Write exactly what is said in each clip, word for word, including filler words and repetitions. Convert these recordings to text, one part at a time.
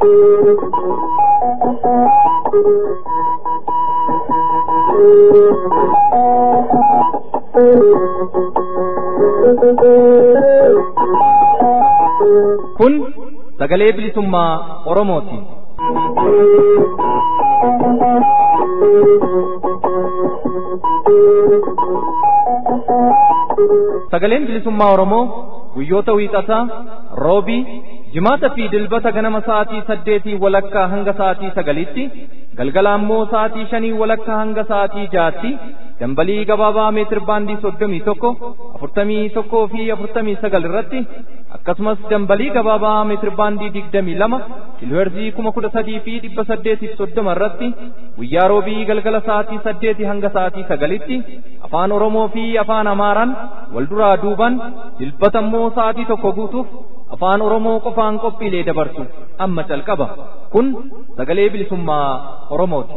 Kun sagalee bilisummaa Oromooti. Sagaleen bilisummaa Oromoo guyyoota wiixataa, roobii, jimaata fi dilbata ganama sa'aatii saddeetii walakkaa hanga sa'aatii sagaliitti, galgala ammoo sa'aatii shanii walakkaa hanga sa'aatii jaatti, dambalii gabaabaa meetir baandii soddomii tokko, afurtamii tokkoo fi afurtamii sagal irratti, akkasumas dambalii gabaabaa meetir baandii digdamii lama, kiilooherzii kuma kudha sadii fi dhibba saddeetiif soddoma irratti, guyyaa roobii galgala sa'aatii saddeetii hanga sa'aatii sagalitti, afaan Oromoo fi afaan Amaaraan wal duraa duuban, dilbata ammoo sa'aatii tokko guutuuf afaan Oromoo qofaan qophiilee dabarsu amma calqaba. Kun sagalee bilisummaa Oromooti.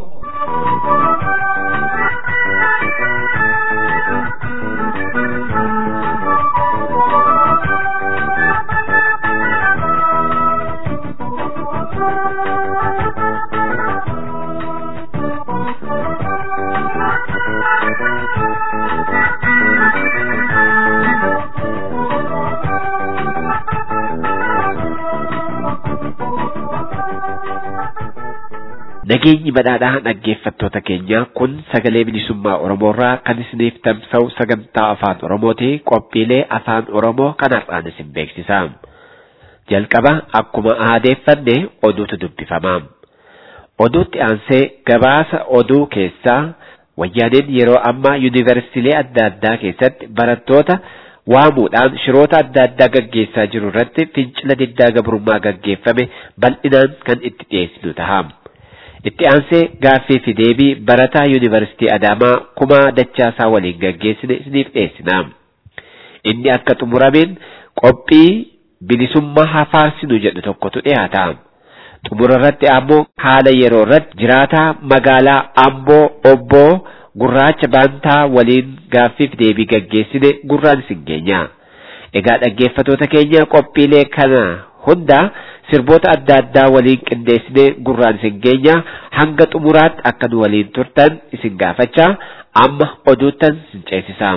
Nageenyi badhaadhaa dhaggeeffattoota keenya kun sagalee bilisummaa Oromoorraa kan isiniif tamsa'u sagantaa afaan Oromooti. Qophiilee afaan Oromoo kanarraan isin beeksisa. Jalqaba akkuma aadeeffanne oduutu dubbifama. Oduutti aansee gabaasa oduu keessaa wayyaaneen yeroo ammaa yuunivarsiitiilee adda addaa keessatti barattoota waamuudhaan shiroota adda addaa gaggeessaa jiru irratti fincila diddaa gabrummaa gaggeeffame bal'inaan kan itti dhiyeessinu ta'a. Itti aansee gaaffii fi deebii barataa yuunivarsiitii Adaamaa Kumaa Dachaasaa waliin gaggeessine isiniif dhiyeessina. Inni akka xumurameen qophii bilisummaa hafaarsinu jedhu tokkotu dhiyaata. Xumura irratti ammoo haala yeroo irratti jiraataa magaalaa Amboo Obbo Gurraacha Baantaa waliin gaaffii fi deebii gaggeessine gurraan isin geenya. Egaa dhaggeeffattoota keenya qophiilee kana hunda sirboota adda addaa waliin qindeessine gurraan isin geenya. Hanga xumuraatti akka nu waliin turtan isin gaafachaa amma oduuttan isin ceesisa.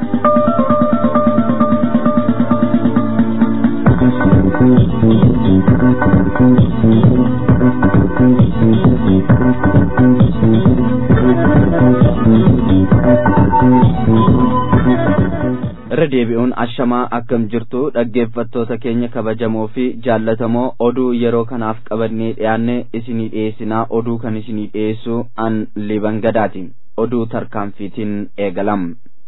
Irra deebi'uun ashamaa akkam jirtu dhaggeeffattoota keenya kabajamoo fi jaallatamoo oduu yeroo kanaaf qabannee dhiyaanne isinii dhiyeessinaa. Oduu kan isinii dhiyeessu an Liban Gadaati. Oduu tarkaanfiitiin eegalam.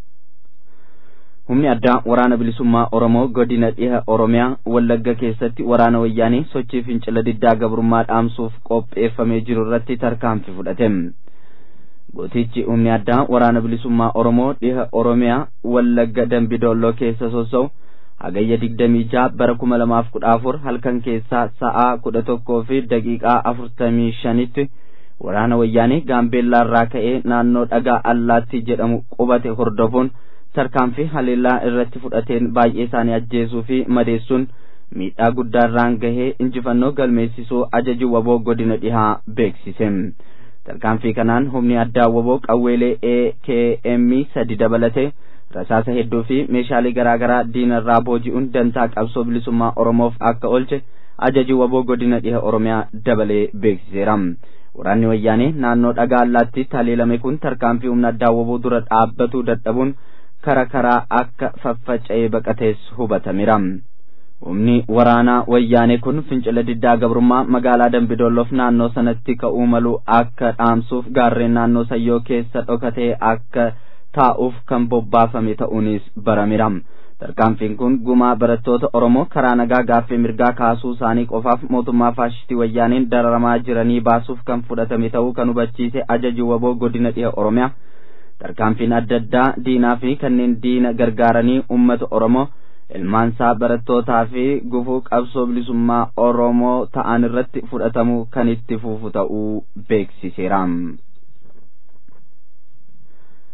Humni addaa waraana bilisummaa Oromoo godina dhiha Oromiyaa Wallagga keessatti waraana wayyaanii sochii fincila diddaa gabrummaa dhaamsuuf qopheeffamee jiru irratti tarkaanfii fudhate. Gootichi humni addaa waraana bilisummaa Oromoo dhiha Oromiyaa Wallagga Dambidolloo keessa sosso'u hagayya digdamii jaha bara kuma lamaaf kudha afur halkan keessaa sa'aa kudha tokkoo fi daqiiqaa afurtamii shanitti waraana wayyaanii Gaambeellaa irraa ka'ee naannoo dhagaa Allaattii jedhamu qubate hordofuun tarkaanfii haleellaa irratti fudhateen baay'ee isaanii ajjeesuu fi madeessuun miidhaa guddaarraan gahee injifannoo galmeessisuu ajaju waboo godina dhihaa beeksise. Tarkaanfii kanaan humni addaa waboo qawweelee A K M sadi dabalate rasaasa hedduu fi meeshaalee garaagaraa diinarraa booji'uun dantaa qabsoo bilisummaa Oromoof akka oolche ajaju waboo godina dhiha Oromiyaa dabalee beeksiseera. Waraanni wayyaanee naannoo dhagaa Allaattiitti haleelame kun tarkaanfii humna addaa waboo dura dhaabbatuu dadhabuun kara karaa akka faffaca'ee baqatees hubatameera. Humni waraanaa wayyaanee kun fincila diddaa gabrummaa magaalaa Dambidolloof naannoo sanatti ka'uu malu akka dhaamsuuf gaarreen naannoo Sayyoo keessa dhokatee akka taa'uuf kan bobbaafame ta'uunis barameera. Tarkaanfiin kun gumaa barattoota Oromoo karaa nagaa gaaffii mirgaa kaasuu isaanii qofaaf mootummaa faashistii wayyaaneen dararamaa jiranii baasuuf kan fudhatame ta'uu kan hubachiise ajaju waboo godina dhiha Oromiyaa. Tarkaanfiin adda addaa diinaa fi kanneen diina gargaaranii uummata Oromoo ilmaansaa barattootaa fi gufuu qabsoo bilisummaa Oromoo ta'an irratti fudhatamuu kan itti fufu ta'uu beeksiseera.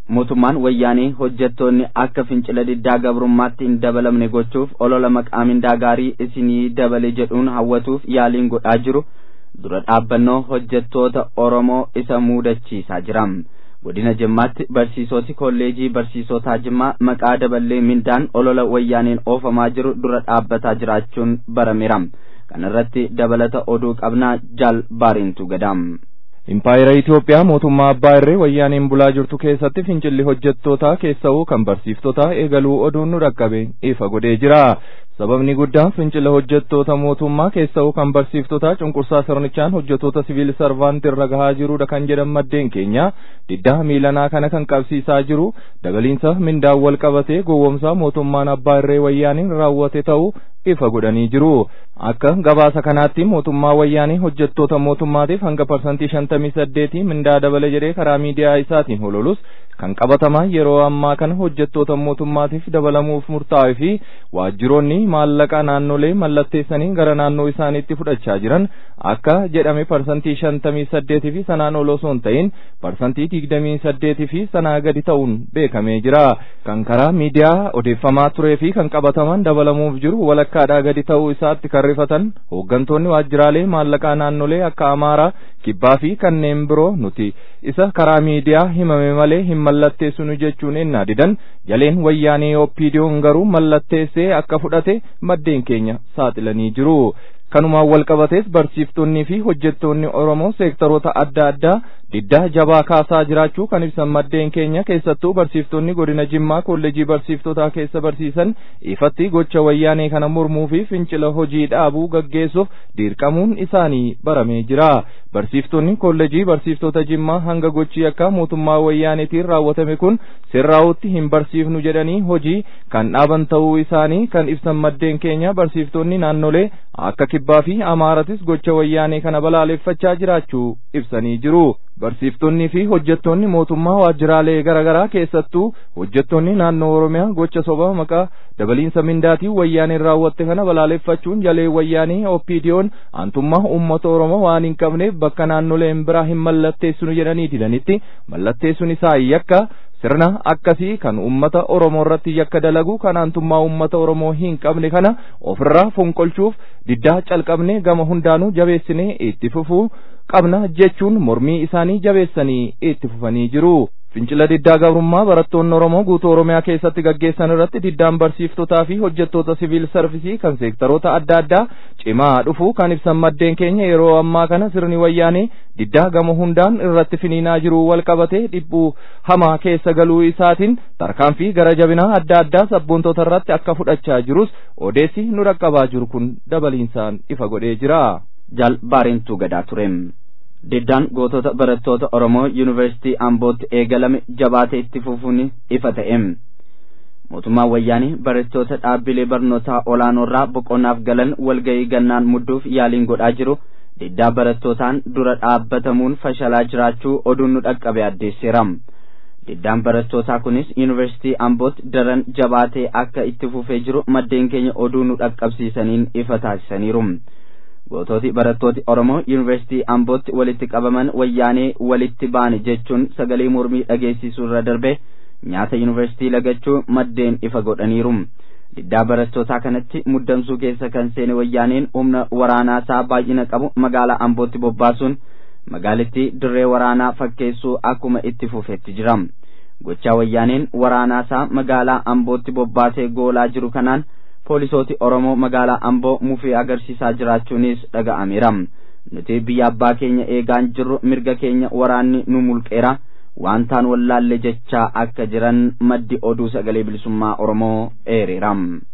mootummaan wayyaanee hojjettoonni akka fincila diddaa gabrummaatti hin dabalamne gochuuf olola maqaa mindaa gaarii isinii dabale jedhuun hawwatuuf yaaliin godhaa jiru dura dhaabbannoo hojjettoota Oromoo isa muudachiisaa jira. Godina Jimmaatti barsiisoti kolleejii barsiisotaa Jimmaa maqaa daballee mindaan olola wayyaaneen oofamaa jiru dura dhaabbataa jiraachuun barameera. Kanarratti dabalata oduu qabnaa Jaal Baariintu Gadaam. Impaayera Itoophiyaa mootummaa abbaa irree wayyaaneen bulaa jirtu keessatti fincilli hojjettootaa keessa'uu kan barsiiftotaa eegaluu oduun nu dhaqqabe ifa godhee jira. Sababni guddaan fincila hojjettoota mootummaa keessa'uu kan barsiiftotaa cunqursaa sirnichaan hojjettoota siviil sarvaantii irra gahaa jirudha kan jedhan maddeen keenya diddaa miilanaa kana kan qabsiisaa jiru dabaliinsa mindaan wal qabatee gowwoomsaa mootummaan abbaa irree wayyaaniin raawwate ta'uu ifa godhanii jiru. Akka gabaasa kanaatti mootummaa wayyaanii hojjettoota mootummaatiif hanga parsantii shantamii saddeetii mindaa dabale jedhee karaa miidiyaa isaatiin hololus kan qabatamaa yeroo ammaa kana hojjettoota mootummaatiif dabalamuuf murtaa'e fi waajjiroonni maallaqa naannolee mallatteessanii gara naannoo isaaniitti fudhachaa jiran akka jedhame parsantii shantamii saddeetii fi sanaan ol osoo hin ta'in parsantii digdamii saddeetii fi sanaa gadi ta'uun beekamee jira. Kan karaa miidiyaa odeeffamaa turee fi kan qabataman dabalamuuf jiru walakkaadhaa gadi ta'uu isaatti kan rifatan hooggantoonni waajjiraalee maallaqaa naannolee akka Amaaraa, Kibbaa fi kanneen biroo nuti isa karaa miidiyaa himame malee hin mallatteessinu jechuun ennaa didan jaleen wayyaanee Oppiidiyoon garuu mallatteessee akka fudhate maddeen keenya saaxilanii jiru. Kanumaan wal qabatees barsiiftonnii fi hojjettoonni Oromoo seektaroota adda addaa diddaa jabaa kaasaa jiraachuu kan ibsan maddeen keenya keessattuu barsiiftonni godina Jimmaa kolleejii barsiiftotaa keessa barsiisan ifatti gocha wayyaanee kana mormuu fi fincila hojii dhaabuu gaggeessuuf dirqamuun isaanii baramee jira. Barsiiftonni kolleejii barsiiftota Jimmaa hanga gochi akka mootummaa wayyaaneetiin raawwatame kun sirraa'utti hin barsiifnu jedhanii hojii kan dhaaban ta'uu isaanii kan ibsan maddeen keenya barsiiftonni naannolee akka Kibbaa fi Amaaratis gocha wayyaanee kana balaaleffachaa jiraachuu ibsanii jiru. Barsiiftonnii fi hojjettoonni mootummaa waajjiraalee garaagaraa keessattuu hojjettoonni naannoo Oromiyaa gocha soba maqaa dabaliinsa mindaatiin wayyaaneen raawwatte kana balaaleffachuun jalee wayyaanee Oppiidiyoon aantummaa uummata Oromoo waan hin qabneef bakka naannoleen biraa hin mallatteessinu jedhanii didanitti mallatteessuun isaa yakka sirna akkasii kan uummata Oromoo irratti yakka dalagu kan aantummaa uummata Oromoo hin qabne kana ofirraa fonqolchuuf diddaa calqabne gama hundaanuu jabeessinee itti fufuu qabna jechuun mormii isaanii jabeessanii itti fufanii jiru. Fincila diddaa gabrummaa barattoonni Oromoo guutuu Oromiyaa keessatti gaggeessan irratti diddaan barsiiftotaa fi hojjettoota siviil sarvisii kan seektaroota adda addaa cimaa dhufu kan ibsan maddeen keenya yeroo ammaa kana sirni wayyaanee diddaa gama hundaan irratti finiinaa jiru wal qabatee dhibbuu hamaa keessa galuu isaatiin tarkaanfii gara jabinaa adda addaa sabboontota irratti akka fudhachaa jirus odeessi nu dhaqqabaa jiru kun dabaliinsaan ifa godhee jira. Jaal Baariintu Gadaa ture. Diddaan gootota barattoota Oromoo Yuunivarsiitii Ambootti eegalame jabaatee itti fufuun ifa ta'e. Mootummaan wayyaanii barattoota dhaabbilee barnootaa olaanoorraa boqonnaaf galan walga'ii gannaan mudduuf yaaliin godhaa jiru diddaa barattootaan dura dhaabbatamuun fashalaa jiraachuu oduun nu dhaqqabe addeesseera. Diddaan barattootaa kunis Yuunivarsiitii Ambootti daran jabaatee akka itti fufee jiru maddeen keenya oduu nu dhaqqabsiisaniin ifa taasisaniiru. Goototi barattooti Oromoo Yuunivarsiitii Ambootti walitti qabaman wayyaanee walitti baane jechuun sagalee mormii dhageessisuu irra darbe nyaata yuunivarsiitii lagachuu maddeen ifa godhaniiru. Diddaa barattootaa kanatti muddamsuu keessa kan seene wayyaaneen humna waraanaasaa baay'ina qabu magaalaa Ambootti bobbaasuun magaalittii dirree waraanaa fakkeessuu akkuma itti fufetti jira. Gochaa wayyaaneen waraanaasaa magaalaa Ambootti bobbaasee goolaa jiru kanaan poolisooti Oromoo magaalaa Amboo mufii agarsiisaa jiraachuunis dhaga'ameera. Nuti biyya abbaa keenya eegaan jirru mirga keenya waraanni nu mulqeera waan taan wallaalle jechaa akka jiran maddi oduu sagalee bilisummaa Oromoo eereera.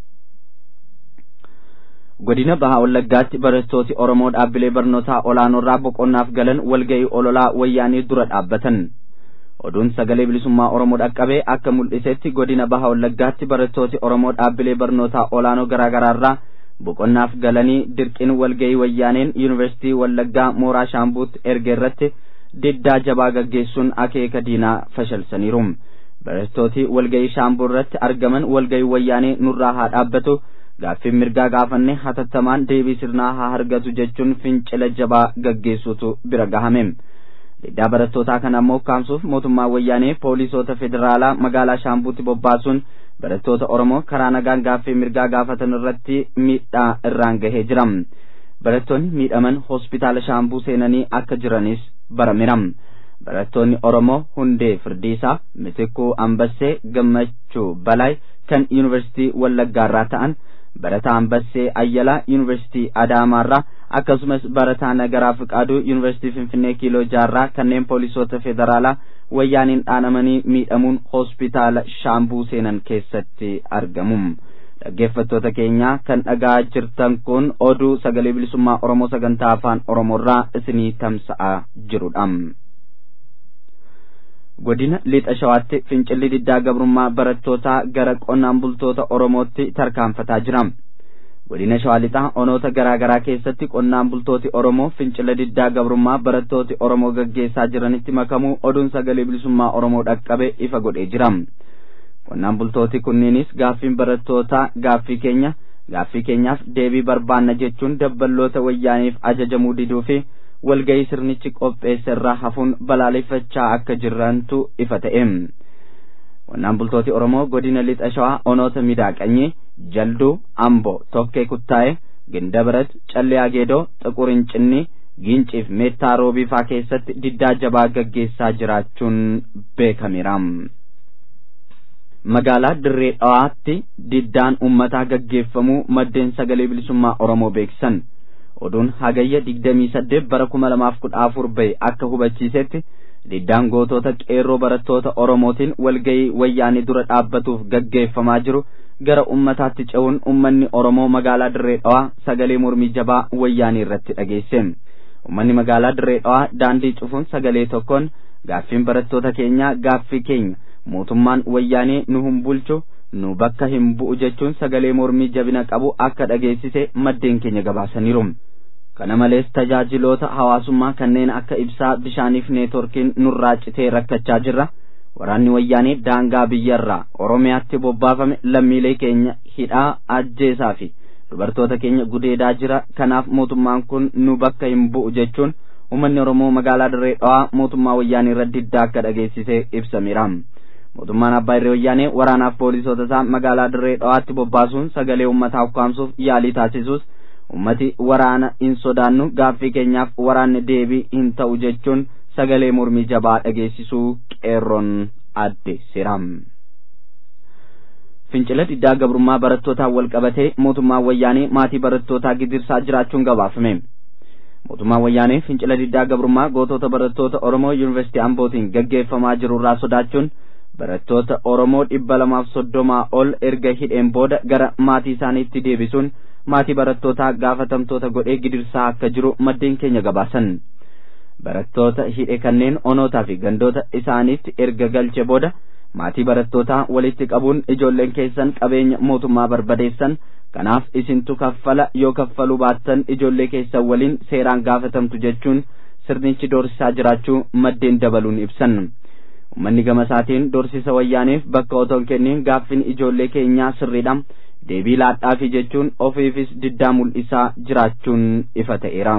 Godina Bahaa Wallaggaatti barattooti Oromoo dhaabbilee barnootaa olaanoorraa boqonnaaf galan walga'ii ololaa wayyaanii dura dhaabbatan. Oduun sagalee bilisummaa Oromoo dhaqqabee akka mul'isetti godina Bahaa Wallaggaatti barattooti Oromoo dhaabbilee barnootaa olaanoo garaagaraarraa boqonnaaf galanii dirqiin walga'ii wayyaaneen Yuunivarsiitii Wallaggaa mooraa Shaambuutti erga irratti diddaa jabaa gaggeessuun akeeka diinaa fashalsaniiru. Barattooti walga'ii Shaambuu irratti argaman walga'ii wayyaanee nurraa haa dhaabbatu gaaffii mirgaa gaafanne hatattamaan deebii sirnaa haa argatu jechuun fincila jabaa gaggeessuutu bira gahame. diddaa barattootaa kana ammoo ukkaamsuuf mootummaa wayyaanee poolisoota federaalaa magaalaa Shaambuutti bobbaasuun barattoota Oromoo karaa nagaan gaaffii mirgaa gaafatan irratti miidhaa irraan gahee jira. Barattoonni miidhaman hospitaala Shaambuu seenanii akka jiranis barameera. Barattoonni Oromoo Hundee Firdiisaa, Mitikuu Ambassee, Gammachuu Balay kan Yuunivarsiitii Wallaggaarraa ta'an, barataa Ambassee Ayyalaa Yuunivarsiitii Adaamaarraa akkasumas barataa Nagaraa Fiqaaduu Yuunivarsiitii Finfinnee Kiiloo Jaarraa kanneen poolisoota federaalaa wayyaaniin dhaanamanii miidhamuun hospitaala Shaambuu seenan keessatti argamu. Dhaggeeffattoota keenya kan dhagaa jirtan kun oduu sagalee bilisummaa Oromoo sagantaa afaan Oromoorraa isinii tamsa'aa jirudha. Godina Lixa Shawaatti fincilli diddaa gabrummaa barattootaa gara qonnaan bultoota Oromootti tarkaanfataa jira. Godina Shawaa Lixaa onoota garaa garaa keessatti qonnaan bultooti Oromoo fincila diddaa gabrummaa barattooti Oromoo gaggeessaa jiranitti makamuu oduun sagalee bilisummaa Oromoo dhaqqabe ifa godhee jira. Qonnaan bultooti kunniinis gaaffiin barattootaa gaaffii keenya gaaffii keenyaaf deebii barbaanna jechuun dabballoota wayyaaniif ajajamuu diduu fi walgahii sirnichi qopheesse irraa hafuun balaaleffachaa akka jirantu ifa ta'e. Qonnaan bultooti Oromoo godina Lixa Shawaa onoota Midaaqanyii, Jalduu, Amboo, Tokkee Kuttaa'ee, Gindabarat, Callee Ageedoo, Xuqurincinni, Giinciif Meettaa Roobiifaa keessatti diddaa jabaa gaggeessaa jiraachuun beekameera. Magaalaa Dirree Dhawaatti diddaan uummataa gaggeeffamuu maddeen sagalee bilisummaa Oromoo beeksisan. Oduun hagayya digdamii saddeet bara kuma lamaaf kudha afur bahe akka hubachiisetti diddaan gootota qeerroo barattoota Oromootiin walgahii wayyaanii dura dhaabbatuuf gaggeeffamaa jiru gara ummataatti ce'uun ummanni Oromoo magaalaa Dirree Dhawaa sagalee mormii jabaa wayyaanii irratti dhageesse. Ummanni magaalaa Dirree Dhawaa daandii cufuun sagalee tokkoon gaaffiin barattoota keenyaa gaaffii keenya mootummaan wayyaanii nu hin bulchu nu bakka hin bu'u jechuun sagalee mormii jabina qabu akka dhageessise maddeen keenya gabaasaniiru. Kana malees tajaajiloota hawaasummaa kanneen akka ibsaa, bishaaniif neetworkiin nurraa citee rakkachaa jirra. Waraanni wayyaanii daangaa biyyarraa Oromiyaatti bobbaafame lammiilee keenya hidhaa, ajjeesaa fi dubartoota keenya gudeedaa jira. Kanaaf mootummaan kun nu bakka hin bu'u jechuun uummanni Oromoo magaalaa Dirree Dhawaa mootummaa wayyaanii irra diddaa akka dhageessise ibsameera. Mootummaan Abbaa Irree Wayyaanee waraanaaf poolisoota isaa magaalaa Dirree Dhawaatti bobbaasuun sagalee uummataa ukkaamsuuf yaalii taasisus ummati waraana hin sodaannu gaaffii keenyaaf waraanni deebii hin ta'u jechuun sagalee mormii jabaa dhageessisuu qeerroon addeesseera. Fincila diddaa gabrummaa barattootaan wal qabatee mootummaan wayyaanee maatii barattootaa gidirsaa jiraachuun gabaafame. Mootummaan wayyaanee fincila diddaa gabrummaa gootota barattoota Oromoo Yuunivarsiitii Ambootiin gaggeeffamaa jiru irraa sodaachuun barattoota Oromoo dhibba lamaaf soddomaa ol erga hidheen booda gara maatii isaaniitti deebisuun maatii barattootaa gaafatamtoota godhee gidirsaa akka jiru maddeen keenya gabaasan. Barattoota hidhe kanneen onootaa fi gandoota isaaniitti erga galche booda maatii barattootaa walitti qabuun ijoolleen keessan qabeenya mootummaa barbadeessan, kanaaf isintu kaffala, yoo kaffaluu baattan ijoollee keessan waliin seeraan gaafatamtu jechuun sirnichi doorsisaa jiraachuu maddeen dabaluun ibsan. Uummanni gama isaatiin doorsisa wayyaaneef bakka otoo hin kenniin gaaffiin ijoollee keenyaa sirriidha, deebii laadhaafi jechuun ofiifis diddaa mul'isaa jiraachuun ifa ta'eera.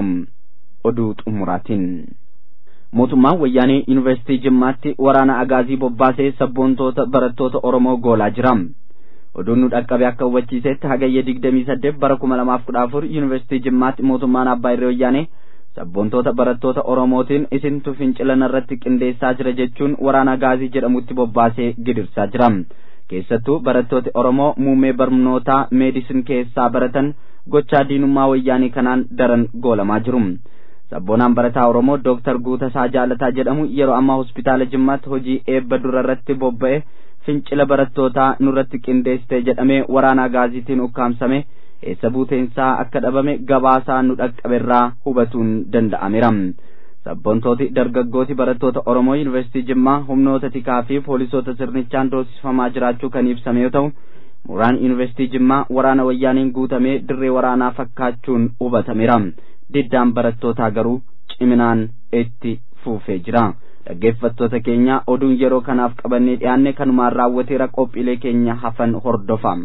Oduu xumuraatiin mootummaan wayyaanee Yuunivarsiitii Jimmaatti waraana agaazii bobbaasee sabboontoota barattoota Oromoo goolaa jira. Oduun nu dhaqqabe akka hubachiisetti hagayya digdamii saddeet bara kuma lamaaf kudha afur Yuunivarsiitii Jimmaatti mootummaan Abbaa Irree Wayyaanee sabboontoota barattoota Oromootiin isintu fincila irratti qindeessaa jira jechuun waraana agaazii jedhamutti bobbaasee gidirsaa jira. Keessattuu barattooti Oromoo muummee barnootaa meedisin keessaa baratan gochaa diinummaa wayyaanii kanaan daran goolamaa jiru. Sabboonaan barataa Oromoo Dooktar Guutasaa Jaalataa jedhamu yeroo ammaa hospitaala Jimmaatti hojii eebba dura irratti bobba'e fincila barattootaa nurratti qindeessite jedhamee waraana agaaziitiin ukkaamsame eessa buuteensaa akka dhabame gabaasaa nu dhaqqaberraa hubatuun danda'ameera. Sabboontooti dargaggooti barattoota Oromoo Yuunivarsiitii Jimmaa humnoota tikaa fi poolisoota sirnichaan doorsifamaa jiraachuu kan ibsame yoo ta'u, mooraan Yuunivarsiitii Jimmaa waraana wayyaaniin guutamee dirree waraanaa fakkaachuun hubatameera. Diddaan barattootaa garuu ciminaan itti fufee jira. Dhaggeeffattoota keenya oduun yeroo kanaaf qabannee dhiyaanne kanumaan raawwateera. Qophiilee keenya hafan hordofaa.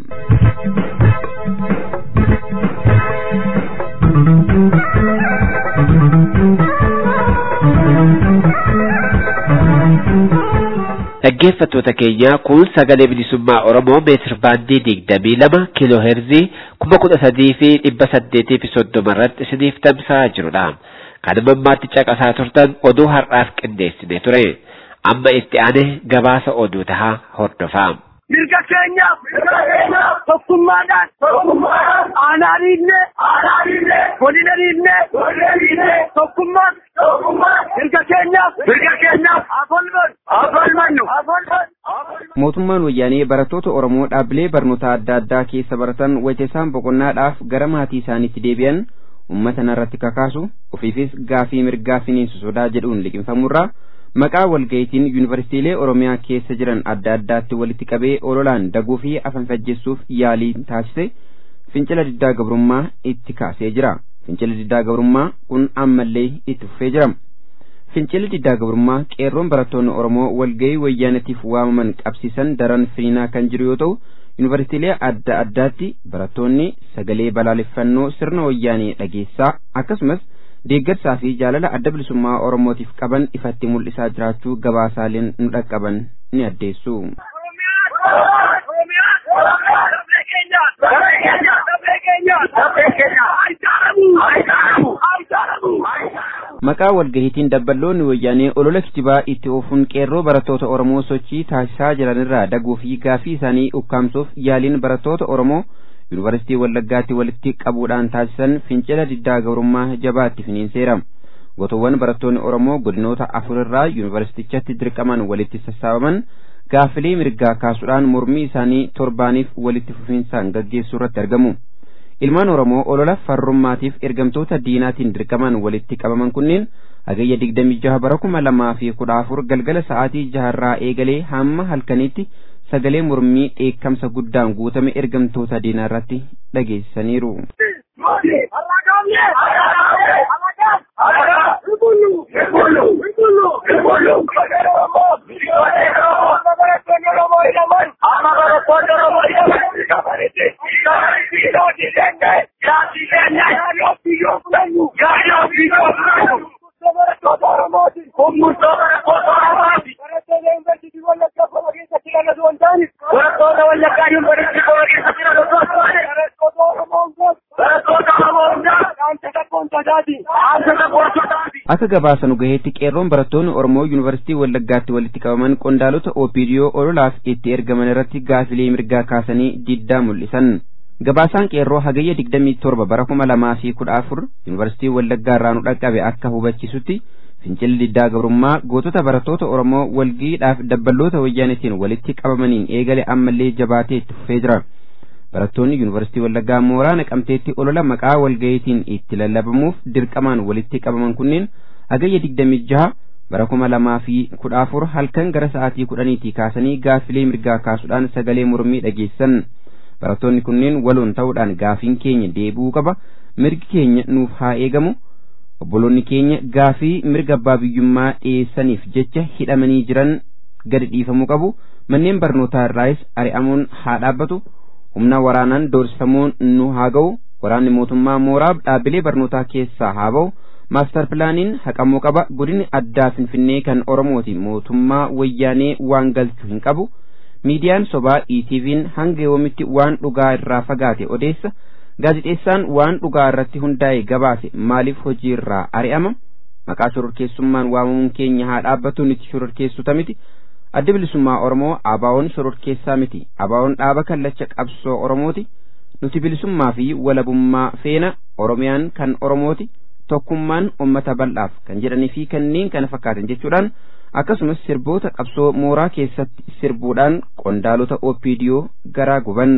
Dhaggeeffattoota keenya kun sagalee bilisummaa Oromoo meetir baandii digdamii lama kiiloo heerzii kuma kudha sadii fi dhibba saddeetii fi soddoma irratti isiniif tamsa'aa jirudha. Kan mammaatti caqasaa turtan oduu har'aaf qindeessine ture. Amma itti aane gabaasa oduu tahaa hordofaa. Mirga keenyaaf tokkummaadhaan aanaaniillee godinaniillee tokkummaan mirga keenyaaf mirga keenyaaf afolmannu. Mootummaan wayyaanee barattoota Oromoo dhaabbilee barnoota adda addaa keessa baratan wayita isaan boqonnaadhaaf gara maatii isaaniitti deebi'an uummata narratti kakaasu ofiifis gaafii mirgaa finiinsu sodaa jedhuun liqinfamurraa maqaa walga'iitiin yuunivarsiitiilee Oromiyaa keessa jiran adda addaatti walitti qabee ololaan daguu fi afanfajjeessuuf yaalii taasise fincila diddaa gabrummaa itti kaasee jira. Fincilli diddaa gabrummaa kun ammallee itti fufee jira. Fincilli diddaa gabrummaa qeerroon barattoonni Oromoo walga'ii wayyaanatiif waamaman qabsiisan daran finiinaa kan jiru yoo ta'u yuunivarsiitiilee adda addaatti barattoonni sagalee balaaleffannoo sirna wayyaanee dhageessaa akkasumas deeggarsaa fi jaalala adda bilisummaa Oromootiif qaban ifatti mul'isaa jiraachuu gabaasaaleen nu dhaqqaban ni addeessu. Maqaa walgahiitiin dabballoonni wayyaanee olola kijibaa itti oofuun qeerroo barattoota Oromoo sochii taasisaa jiranirraa daguu fi gaafii isaanii ukkaamsuuf yaaliin barattoota Oromoo yuunivarsiitii Wallaggaatti walitti qabuudhaan taasisan fincila diddaa gabrummaa jabaatti finiinseera. Gotoowwan barattoonni Oromoo godinoota afurirraa yuunivarsiitichatti dirqaman walitti sassaabaman gaafilee mirgaa kaasuudhaan mormii isaanii torbaaniif walitti fufiinsaan gaggeessuu irratti argamu. Ilmaan Oromoo olola farrummaatiif ergamtoota diinaatiin dirqaman walitti qabaman kunneen hagayya digdamii jaha bara kuma lamaa fi kudha afur galgala sa'aatii jaharraa eegalee hamma halkaniitti sagalee mormii dheekkamsa guddaan guutame ergamtoota diinaa irratti dhageessaniiru. Akka gabaasa nu gaheetti qeerroon barattoonni Oromoo yuunivarsiitii Wallaggaatti walitti qabaman qondaalota O P D O ololaaf itti ergaman irratti gaafilee mirgaa kaasanii diddaa mul'isan. Gabaasaan qeerroo hagayya digdamii torba bara kuma lamaa fi kudha afur yuunivarsiitii Wallaggaa irraa nu dhaqqabe akka hubachisutti fincilli diddaa gabrummaa gootota barattoota Oromoo walga'iidhaaf dabballoota wayyaanitiin walitti qabamaniin eegale ammallee jabaatee itti fufee jira. Barattoonni yuunivarsiitii Wallaggaa mooraa Naqamteetti olola maqaa walga'iitiin itti lallabamuuf dirqamaan walitti qabaman kunneen hagayya digdamii jaha bara kuma lamaa fi kudha afur halkan gara sa'aatii kudhaniitii kaasanii gaafilee mirgaa kaasuudhaan sagalee mormii dhageessan. Barattoonni kunneen waloon ta'uudhaan gaafiin keenya deebi'uu qaba, mirgi keenya nuuf haa eegamu, obboloonni keenya gaafii mirga abbaa biyyummaa dhiyeessaniif jecha hidhamanii jiran gadi dhiifamuu qabu, manneen barnootaa irraayis ari'amuun haa dhaabbatu, humna waraanaan doorsifamuun nu haa ga'u, waraanni mootummaa mooraa dhaabbilee barnootaa keessaa haa ba'u, maastar pilaaniin haqamuu qaba, godinni addaa Finfinnee kan Oromooti mootummaa wayyaanee waan galchu hin qabu, miidiyaan sobaa E T V'n hanga yoomitti waan dhugaa irraa fagaate odeessa, gaazixeessaan waan dhugaa irratti hundaa'e gabaase maaliif hojii irraa ari'ama, maqaa shororkeessummaan waamamuun keenya haa dhaabbatu, nuti shororkeessota miti, adda bilisummaa Oromoo abaawoon shororkeessaa miti, abaawoon dhaaba kallacha qabsoo Oromooti, nuti bilisummaa fi walabummaa feena, Oromiyaan kan Oromooti, tokkummaan ummata bal'aaf kan jedhanii fi kanneen kana fakkaatan jechuudhaan akkasumas sirboota qabsoo mooraa keessatti sirbuudhaan qondaalota O P D O garaa guban.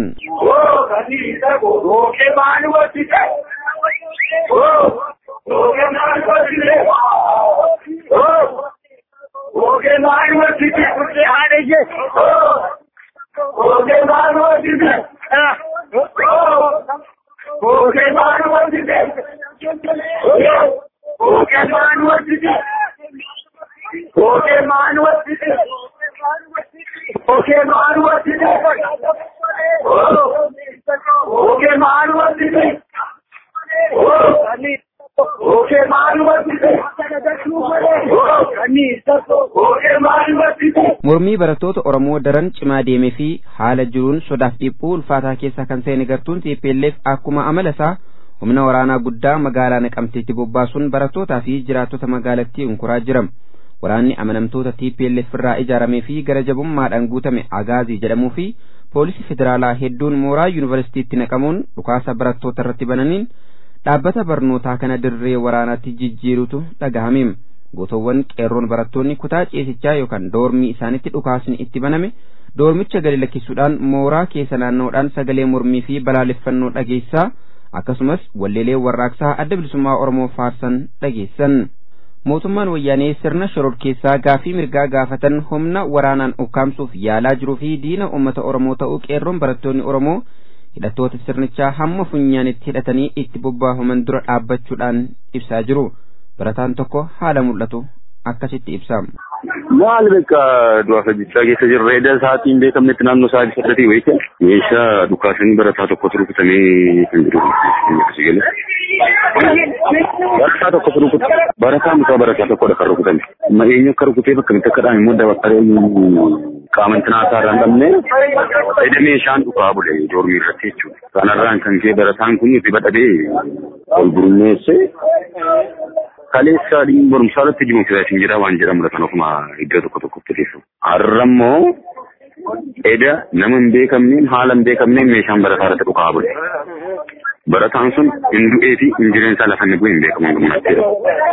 mormii barattoota Oromoo daran cimaa deemee fi haala jiruun sodaaf dhiphuu ulfaataa keessa kan seene gartuun T P L F akkuma amala isaa humna waraanaa guddaa magaalaa Naqamteetti bobbaasuun barattootaa fi jiraattota magaalattii unkuraa jira. Waraanni amanamtoota T P L F irraa ijaaramee fi gara jabummaadhaan guutame Agaazii jedhamuu fi poolisii federaalaa hedduun mooraa yuunivarsiitiitti naqamuun dhukaasa barattoota irratti bananiin dhaabbata barnootaa kana dirree waraanaatti jijjiirutu dhagahame. Gootowwan qeerroon barattoonni kutaa ceesichaa yookaan doormii isaanitti dhukaasni itti baname doormicha gadi lakkisuudhaan mooraa keessa naanna'uudhaan sagalee mormii fi balaaleffannoo dhageessaa akkasumas walleelee warraaqsaa adda bilisummaa Oromoo faarsan dhageessan. Mootummaan wayyaanee sirna shororkeessaa gaafii mirgaa gaafatan humna waraanaan ukkaamsuuf yaalaa jiruu fi diina uummata Oromoo ta'uu qeerroon barattoonni Oromoo hidhattoota sirnichaa hamma funyaanitti hidhatanii itti bobbaafaman dura dhaabbachuudhaan ibsaa jiru. Barataan tokko haala mul'atu akkasitti ibsa. Maal beeka du'a fajjichaa keessa jirre edda sa'aatiin beekamnetti naannoo sa'aatii saddeetii wayita meeshaa dhukaasanii barataa tokkotu rukutamee kan jiru akkasii galee. Barataa tokkotu rukutame. Barataa mukaa barataa tokkodha kan rukutame. Amma eenyu akka rukutee bakka mitti akka dhaame immoo dabaqqaree qaama intinaasaa irraa hin dhabne edda meeshaan dhukaa bule doormii irratti jechuudha. Kanarraan kan ka'e barataan kun itti badhabee ol gurmeessee kaleessa dhimma barumsaa irratti jimuufisatiin jira waan jedhamudha kan ofuma iddoo tokko tokkotti teessu. Har'a immoo eda nama hin beekamneen haala hin beekamneen meeshaan barataa irratti dhukaa bule. Barataan sun hin du'ee fi hin jireensaa lafa inni bu'e hin beekamu gummaatteedha.